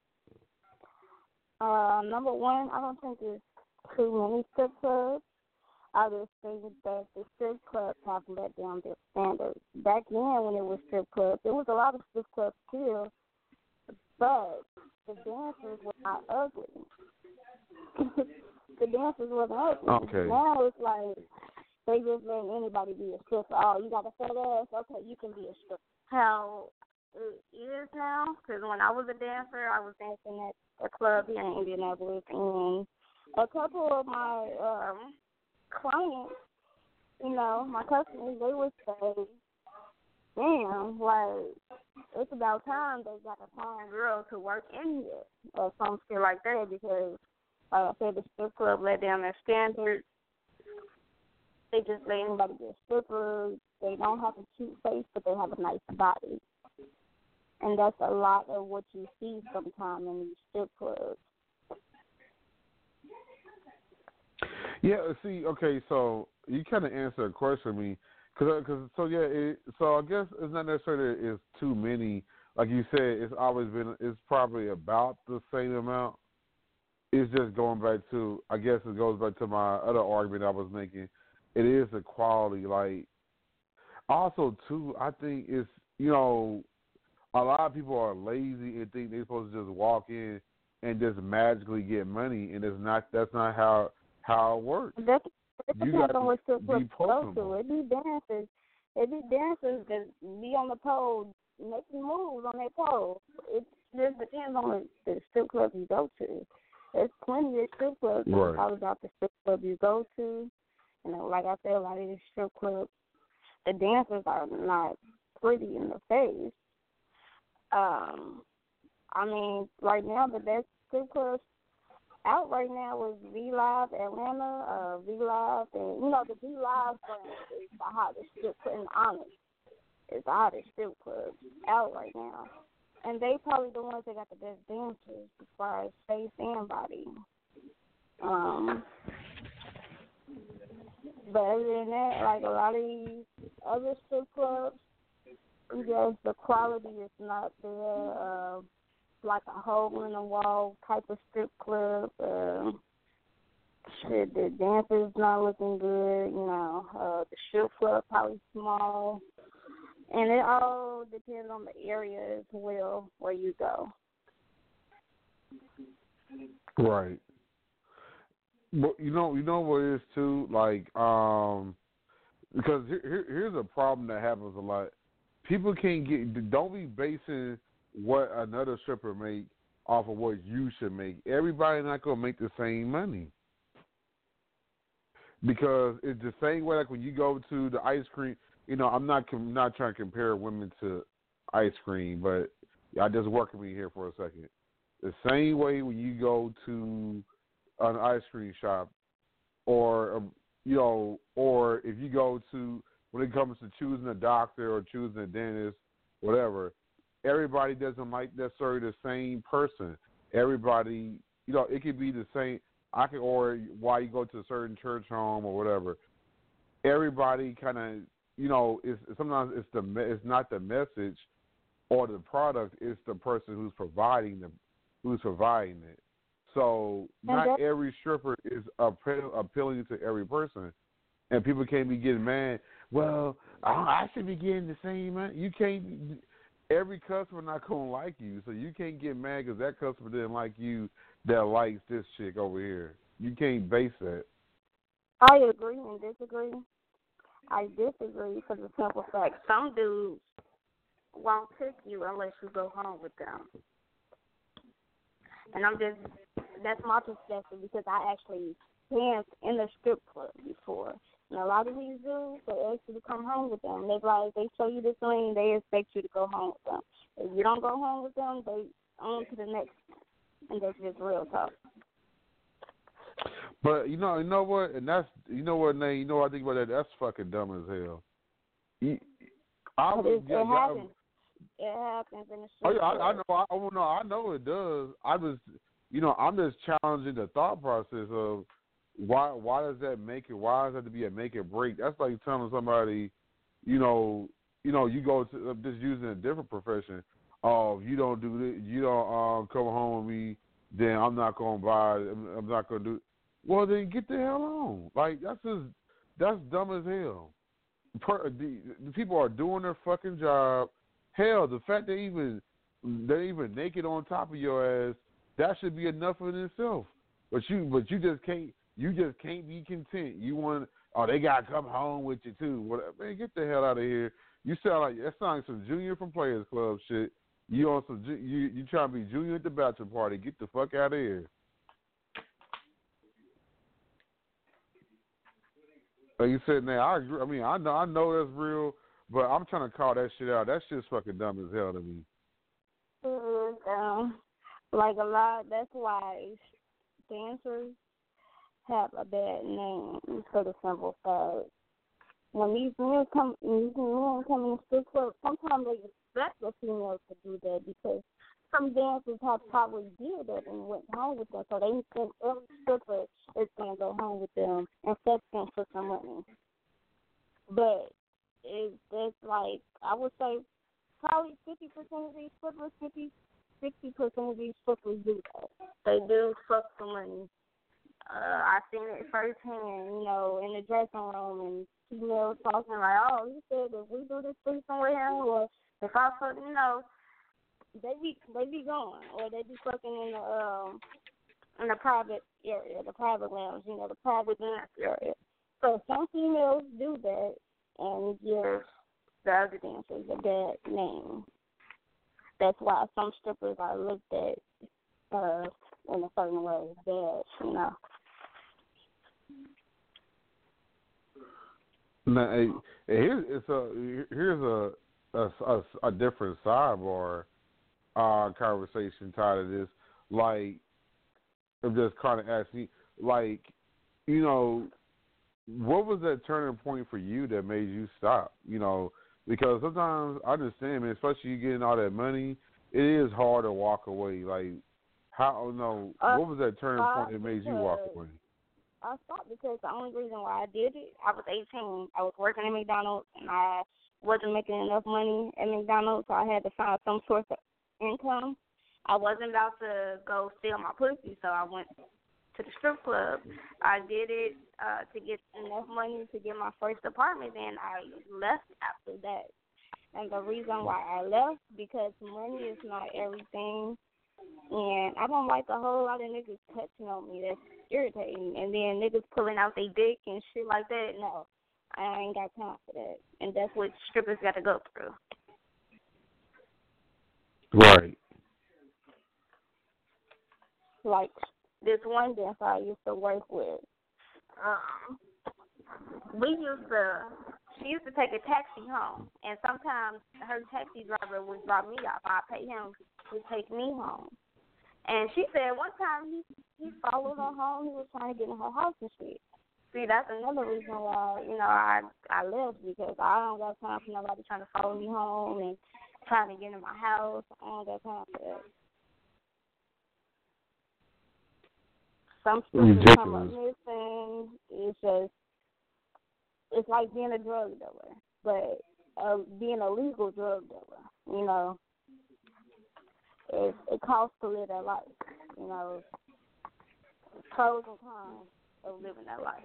Number one, I don't think there's too many strip clubs. I just think that the strip clubs have let down their standards. Back then, when it was strip clubs, there was a lot of strip clubs still, but the dancers were not ugly. The dancers wasn't ugly. Okay. Now it's like they just let anybody be a stripper. Oh, you got a fat ass? Okay, you can be a stripper. How it is now, because when I was a dancer, I was dancing at a club here in Indianapolis, and a couple of my clients, my customers, they would say, damn, like, it's about time they got a fine girl to work in here or some shit like that, because Like I said, the strip club let down their standards. They just let anybody be a stripper. They don't have a cute face, but they have a nice body. And that's a lot of what you see sometimes in these strip clubs. Yeah, see, okay, so you kind of answered a question for me. So I guess it's not necessarily that it's too many. Like you said, it's probably about the same amount. It's just going back to, I guess it goes back to my other argument I was making. It is the quality. Like, also, too, I think it's, a lot of people are lazy and think they're supposed to just walk in and just magically get money, and that's not how it works. It depends on what strip club you go to. It be dancers that be on the pole making moves on their pole. It just depends on the strip club you go to. There's plenty of strip clubs. Right. It's all about the strip club you go to. Like I said, a lot of these strip clubs, the dancers are not pretty in the face. Right now, the best strip clubs out right now is V-Live Atlanta, V-Live, and, the V-Live brand is the hottest strip club, and Honest is the hottest strip club out right now. And they probably the ones that got the best dancers as far as face and body. But other than that, like a lot of these other strip clubs, yes, the quality is not there. Like a hole in the wall type of strip club. The dancers not looking good. The strip club probably small, and it all depends on the area as well where you go. Right. But you know what it is too, like, because here's a problem that happens a lot. People don't be basing what another stripper make off of what you should make. Everybody not gonna make the same money, because it's the same way like when you go to the ice cream. I'm not trying to compare women to ice cream, but y'all just work with me here for a second. The same way when you go to an ice cream shop, or if you go to, when it comes to choosing a doctor or choosing a dentist, whatever, everybody doesn't like necessarily the same person. Everybody, it could be the same. Or why you go to a certain church home or whatever. Everybody kind of, sometimes it's not the message or the product, it's the person who's providing it. So not every stripper is appealing to every person, and people can't be getting mad. Well, I should be getting the same money. You can't. Every customer not gonna like you, so you can't get mad because that customer didn't like you that likes this chick over here. You can't base that. I agree and disagree. I disagree for the simple fact some dudes won't pick you unless you go home with them. And that's my perspective, because I actually danced in a strip club before. And a lot of these dudes, they ask you to come home with them. They show you this lane, they expect you to go home with them. If you don't go home with them, they on to the next one. And that's just real talk. But you know what, and that's what I think about that. That's fucking dumb as hell. It happens. It happens in the strip club. I know it does. I'm just challenging the thought process of why does that make it? Why does that to be a make or break? That's like telling somebody, you go to just using a different profession. Oh, if you don't do this, you don't come home with me, then I'm not gonna buy. I'm not gonna do. Well, then get the hell on. Like that's dumb as hell. The people are doing their fucking job. Hell, the fact they're even naked on top of your ass, that should be enough in itself. But you just can't. You just can't be content. You want, they gotta come home with you too. Whatever. Man, get the hell out of here. You sound like some Junior from Players Club shit. You on some you trying to be Junior at the bachelor party? Get the fuck out of here. Like you said, now I agree. I mean, I know that's real, but I'm trying to call that shit out. That shit's fucking dumb as hell to me. Like a lot. That's why dancers have a bad name for the simple fact. When these men come in the strip club, sometimes they expect the females to do that because some dancers have probably did that and went home with them, so they think every stripper is going to go home with them and sex them for some money. But it's like, I would say probably 50% of these strippers, 60% of these strippers do that. They do fuck for money. I seen it firsthand, in the dressing room, and females talking like, oh, he said if we do this threesome with him, or if I fuck, they be going, or they be fucking in the private area, the private lounge, the private dance area. So some females do that and give the other dancers a bad name. That's why some strippers are looked at in a certain way, bad, Now, here's a different sidebar conversation tied to this. Like, I'm just kind of asking, like, what was that turning point for you that made you stop? Because sometimes I understand, man, especially you getting all that money, it is hard to walk away. Like, what was that turning point that made you walk away? I stopped because the only reason why I did it, I was 18. I was working at McDonald's, and I wasn't making enough money at McDonald's, so I had to find some source of income. I wasn't about to go steal my pussy, so I went to the strip club. I did it to get enough money to get my first apartment, and I left after that. And the reason why I left, because money is not everything. And I don't like a whole lot of niggas touching on me. That's irritating. And then niggas pulling out their dick and shit like that. No, I ain't got time for that. And that's what strippers got to go through. Right. Like this one dancer I used to work with. She used to take a taxi home. And sometimes her taxi driver would drop me off. I'd pay him to take me home. And she said one time he followed her home. He was trying to get in her house and shit. See, that's another reason why, I left, because I don't got time for nobody trying to follow me home and trying to get in my house. I don't got time for that. Some people come up missing. It's like being a drug dealer, but being a legal drug dealer, it costs to live that life, pros and cons of living that life.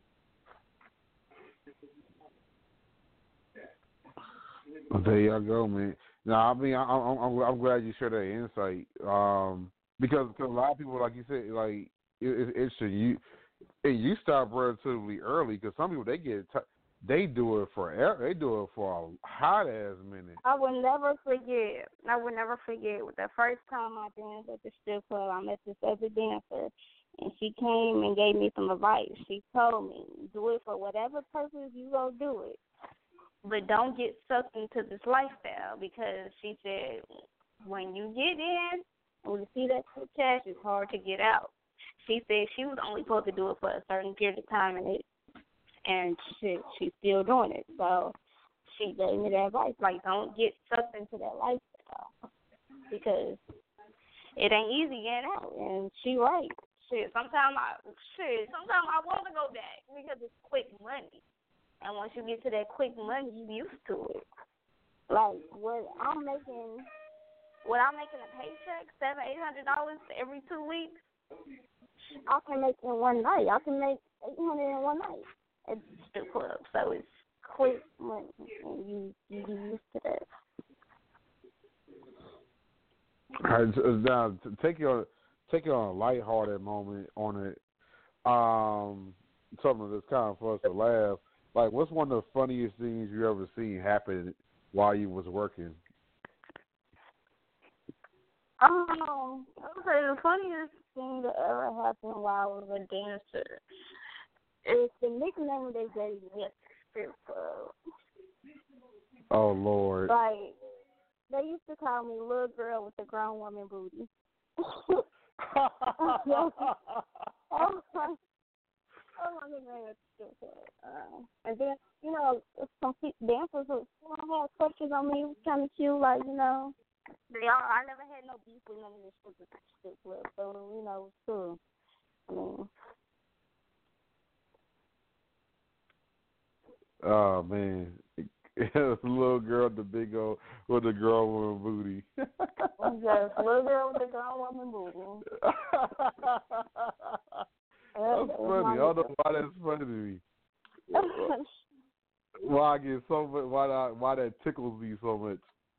Well, there y'all go, man. Now, I mean, I'm glad you shared that insight, because a lot of people, like you said, like it's interesting. You stop relatively early, because some people they do it forever. They do it for a hot ass minute. I will never forget. The first time I danced at the strip club, I met this other dancer, and she came and gave me some advice. She told me, do it for whatever purpose you go do it, but don't get sucked into this lifestyle, because she said when you get in, when you see that quick cash, it's hard to get out. She said she was only supposed to do it for a certain period of time, and she's still doing it. So she gave me that advice, like, don't get sucked into that lifestyle, because it ain't easy getting out. And she right. Sometimes I want to go back because it's quick money. And once you get to that quick money, you used to it. Like what I'm making a paycheck, $700-$800 every 2 weeks, I can make in one night. I can make $800 in one night at the strip club. So it's quick money, and you get used to that. All right, now take you on a lighthearted moment on it. Something that's kind of for us to laugh. Like, what's one of the funniest things you ever seen happen while you was working? I would say the funniest thing that ever happened while I was a dancer is the nickname they gave me at the strip club. Oh, Lord. Like, they used to call me little girl with the grown woman booty. my goodness. And then, some dancers who had crushes on me. It was kind of cute, like, I never had no beef with none of this strip club, so, it was cool. I mean. Oh, man. It's a little girl with the big old, with the girl woman booty. Yes, little girl with the girl woman booty. That's funny. I don't know why that's funny to me. Why I get so much? Why that tickles me so much?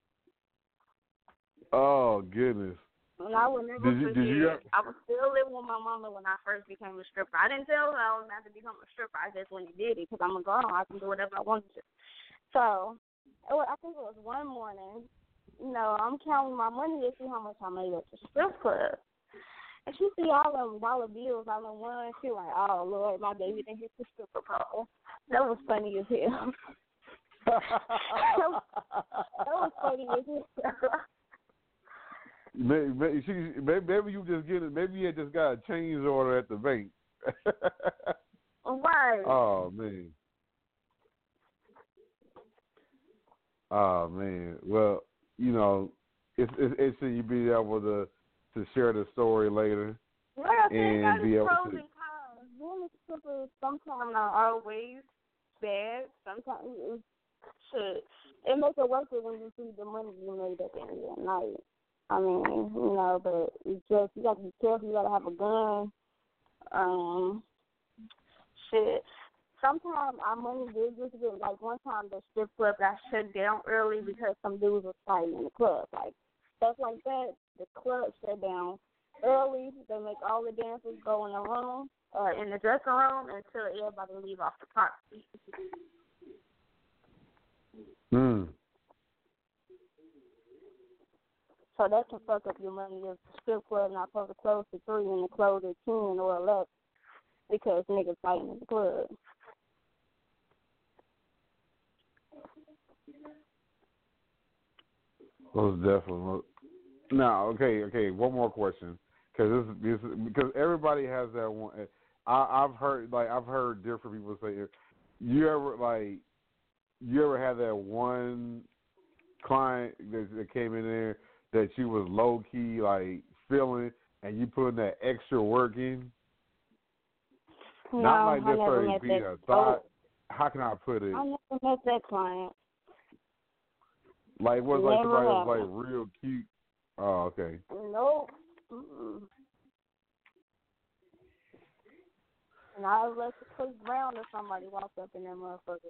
Oh goodness! And I would never forget. I was still living with my mama when I first became a stripper. I didn't tell her I was about to become a stripper. I just went and did it because I'm a girl. I can do whatever I want to. So I think it was one morning. I'm counting my money to see how much I made at the strip club. And she see all them dollar bills all in one. She like, oh, Lord, my baby didn't hit the stripper pole. That was funny as hell. that was funny as hell. Maybe you just get it. Maybe you just got a change order at the bank. Right. Oh, man. Well, it's you be able to share the story later and be able to. Doing strippers sometimes are always bad. Sometimes it makes it worth it when you see the money you made at the end of the night. I mean, but it's just you got to be careful. You got to have a gun. Sometimes our money did just get, like one time the strip club got shut down early because some dudes were fighting in the club. Like, stuff like that, the club shut down early. They make all the dancers go in the room or in the dressing room until everybody leave off the property. So that can fuck up your money if the strip club not supposed to close to 3 and it close at 10 or 11 because niggas fighting in the club. Most definitely. Now, okay. One more question, because everybody has that one. I've heard different people say, you ever had that one client that came in there that you was low key like feeling, and you putting that extra work in? No, not like I never necessarily met being that. a thought. How can I put it? I never met that client. Like was like Never somebody was happened. like real cute. Oh, okay. Nope. Mm-mm. And I let Chris Brown or somebody walk up in that motherfucker.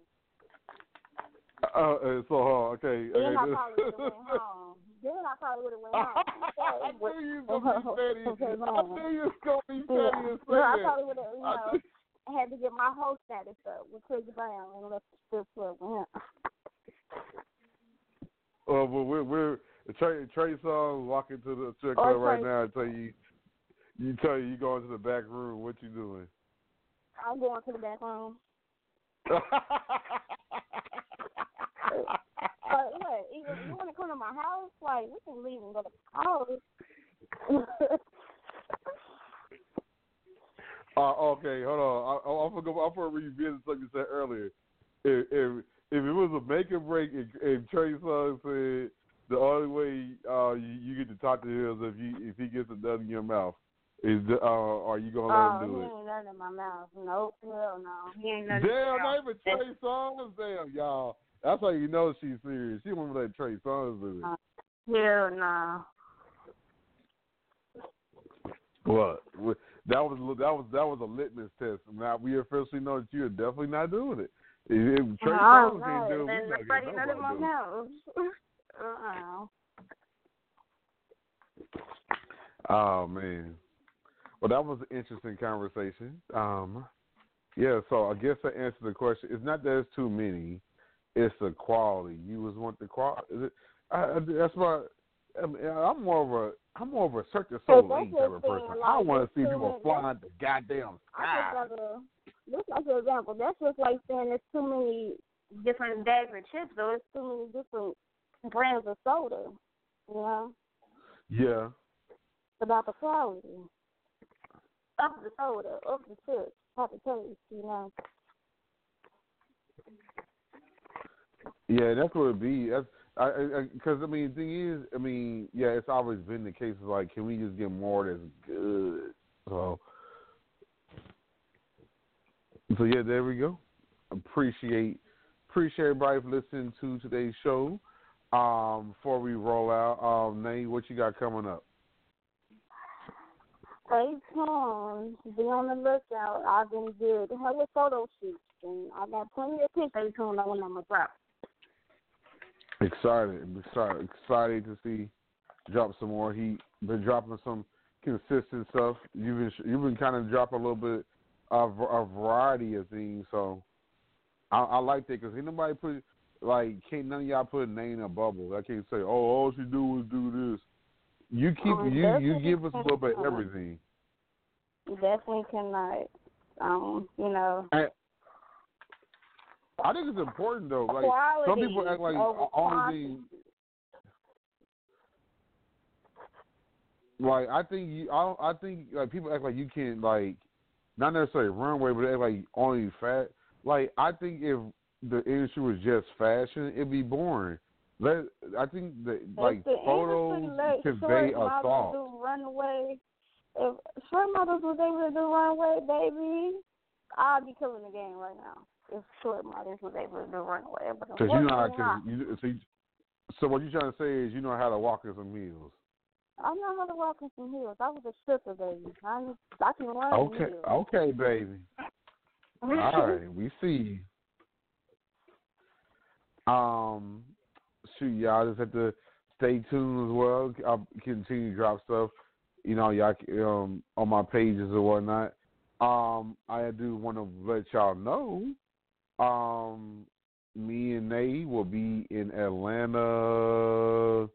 Okay. Then I probably would have went home. I knew you was gonna be petty. I knew you was gonna be petty and say I that. probably would have, had to get my whole status up with Chris Brown and left the strip club with him. Well, we're Trey Songz walking to the strip club right now and tell you going to the back room. What you doing? I'm going to the back room. But look, you want to come to my house? Like, we can leave and go to the house. Okay, hold on. I'm gonna revisit something you said earlier. If it was a make or break, if Trey Songz said the only way you get to talk to him is if he gets a nut in your mouth, are you gonna let him do it? He ain't nothing in my mouth. Nope, hell no. He ain't nothing. Damn, not even Trey Songz. Damn, y'all. That's how you know she's serious. She won't let Trey Songz do it. Hell no. What? That was a litmus test. Now we officially know that you're definitely not doing it. If Trey Songz can't do it, we're not getting nobody to do it. Oh man. Well, that was an interesting conversation. Yeah. So I guess to answer the question, it's not that there's too many. It's the quality. You just want the quality. That's why I'm more of a Cirque du Soleil type of person. Like, I want to see people flying the goddamn sky. Just like an example, that's just like saying there's too many different bags of chips, though. There's too many different brands of soda. You know? Yeah. about the quality of the soda, of the chips, of the taste, you know. Yeah, that's what it be. That's because I mean, the thing is, I mean, yeah, it's always been the case of like, can we just get more that's good? So yeah, there we go. Appreciate everybody for listening to today's show. Before we roll out, Nate, what you got coming up? Stay tuned. Be on the lookout. I've been good. Hella photo shoots, and I got plenty of pictures. Stay tuned on when I'm gonna drop. Excited to see drop some more heat. Been dropping some consistent stuff. You've been kind of dropping a little bit of a variety of things. So I like that because ain't nobody can't none of y'all put a name in a bubble. I can't say, all she do was do this. You you give us a little bit of everything. You definitely cannot. You know. I think it's important though. Like quality some people act like only thing. Like I think like people act like you can't like not necessarily runway, but they act like only fat. Like I think if the industry was just fashion, it'd be boring. I think that like photos convey a thought. Do runway. If short models was able to do runway, baby, I'd be killing the game right now. If short models was able to do runway, but because so what you're trying to say is you know how to walk in some heels. I know how to walk in some heels. I was a stripper, baby. I can run in heels. Okay, baby. All right, we see you. Shoot, y'all just have to stay tuned as well. I'll continue to drop stuff, you know, y'all on my pages or whatnot. I do want to let y'all know, me and Nate will be in Atlanta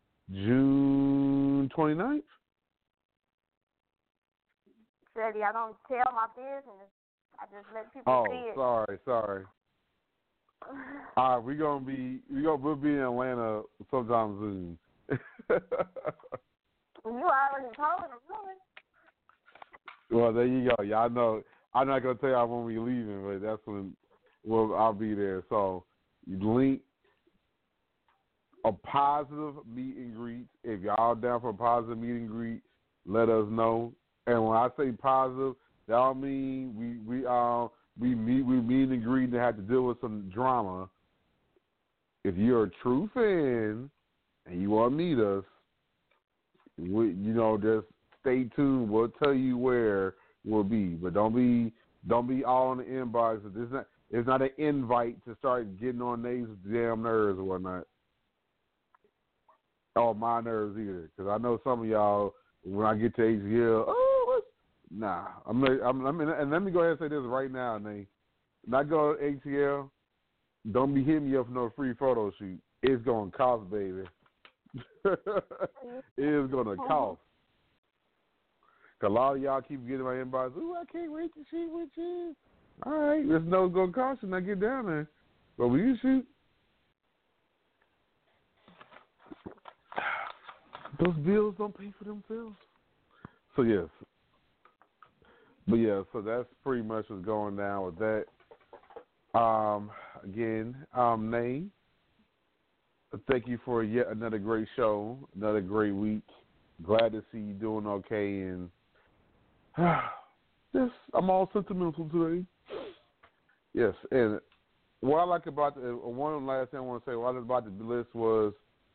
June 29th. Freddie, I don't tell my business. I just let people see it. Sorry. We'll be in Atlanta sometime soon. You already told them. Well, there you go. Y'all know I'm not gonna tell y'all when we're leaving, but that's when I'll be there. So you link a positive meet and greet. If y'all down for a positive meet and greet, let us know. And when I say positive, that don't mean we meet and greet and have to deal with some drama. If you're a true fan and you want to meet us, just stay tuned. We'll tell you where we'll be, but don't be all in the inbox. It's not an invite to start getting on Nate's damn nerves or whatnot. Or my nerves either, because I know some of y'all when I get to ATL, nah. And let me go ahead and say this right now, Nate. When I go to ATL, don't be hitting me up for no free photo shoot. It's gonna cost, baby. It is gonna cost. Cause a lot of y'all keep getting my inbox. Ooh, I can't wait to shoot with you. All right, let's know it's gonna cost you when I get down there. But when you shoot, those bills don't pay for themselves. So yes. But yeah, so that's pretty much what's going down with that. Again, Nate, thank you for yet another great show, another great week. Glad to see you doing okay, and I'm all sentimental today. Yes, and what I like about one last thing I want to say, what I like about the list was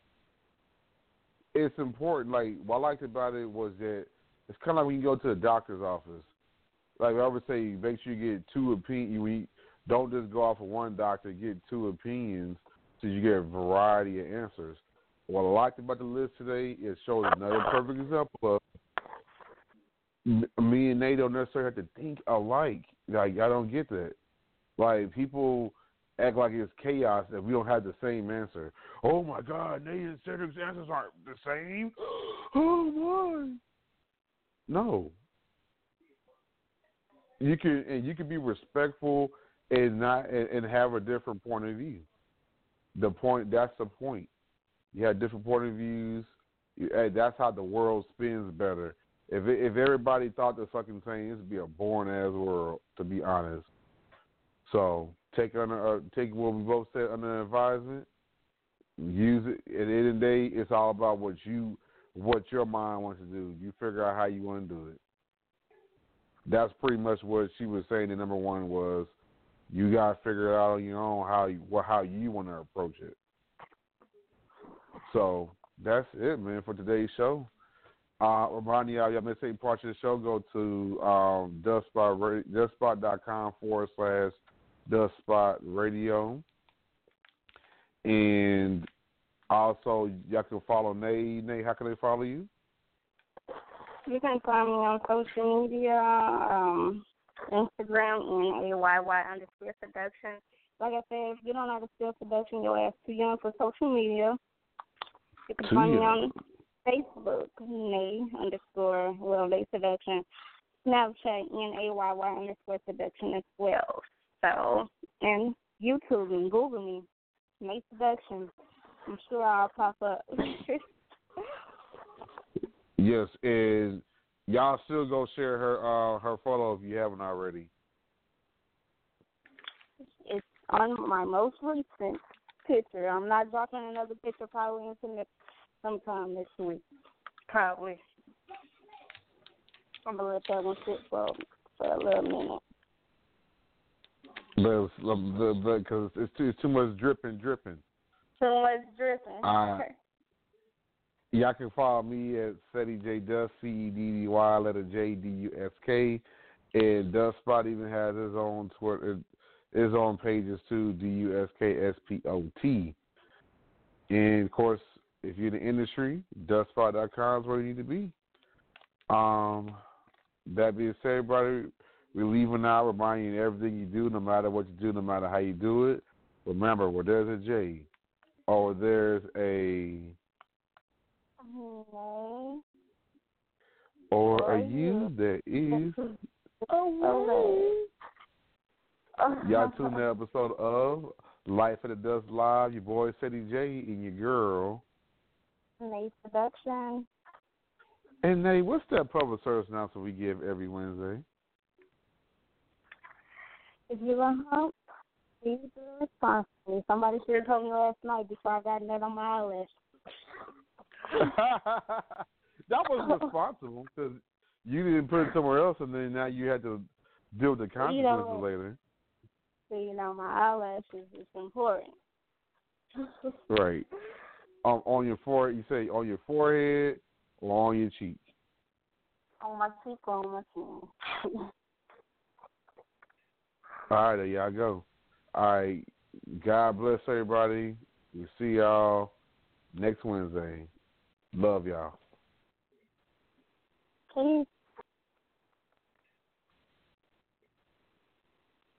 it's important. Like what I liked about it was that it's kind of like when you go to the doctor's office. Like I always say, make sure you get two opinions. Don't just go off of one doctor. Get two opinions so you get a variety of answers. What I liked about the list today is showing another perfect example of me and Nate don't necessarily have to think alike. Like I don't get that. Like people act like it's chaos if we don't have the same answer. Oh my God, Nate and Cedric's answers aren't the same. Oh my. No. You can be respectful and have a different point of view. That's the point. You have different point of views. Hey, that's how the world spins better. If everybody thought the fucking same, it'd be a boring ass world, to be honest. So take what we both said under advisement. Use it. At the end of the day, it's all about what your mind wants to do. You figure out how you want to do it. That's pretty much what she was saying. The number one was, you gotta figure it out on your own how you want to approach it. So that's it, man, for today's show. Reminding y'all missed any parts of the show, go to dustspot.com/dustspot radio. And also, y'all can follow Nay. Nay, how can they follow you? You can find me on social media, Instagram, NAYY_production. Like I said, if you don't know how to spell production, your ass too young for social media. You can find me on Facebook, Nay Production, Snapchat, NAYY_production as well. So, and YouTube and Google me, Nay Production. I'm sure I'll pop up. Yes, and y'all still go share her photo if you haven't already. It's on my most recent picture. I'm not dropping another picture probably until sometime this week. Probably. I'm going to let that one sit for a little minute. Because it's too much dripping. Too much dripping. Y'all can follow me at Ceddy J Dusk, CEDDY, letter J DUSK, and Dustspot even has his own Twitter, his own pages too, DUSKSPOT. And of course, if you're in the industry, Dustspot.com is where you need to be. That being said, everybody, we're leaving out, reminding you everything you do, no matter what you do, no matter how you do it. Remember, where there's a J, or there's a or a U, there is Y'all tune in to an episode of Life at the Dust Live. Your boy Ceddy J and your girl Nay Production. And Nay, what's that public service announcement we give every Wednesday? If you want help, please do it responsibly. Somebody should have told me last night before I got that on my eyelash. That was responsible because you didn't put it somewhere else, and then now you had to deal with the consequences later. So, my eyelashes is important. Right. On your forehead, you say on your forehead or on your cheek? On my cheek or on my chin. All right, there y'all go. All right. God bless everybody. We'll see y'all next Wednesday. Love y'all. Peace.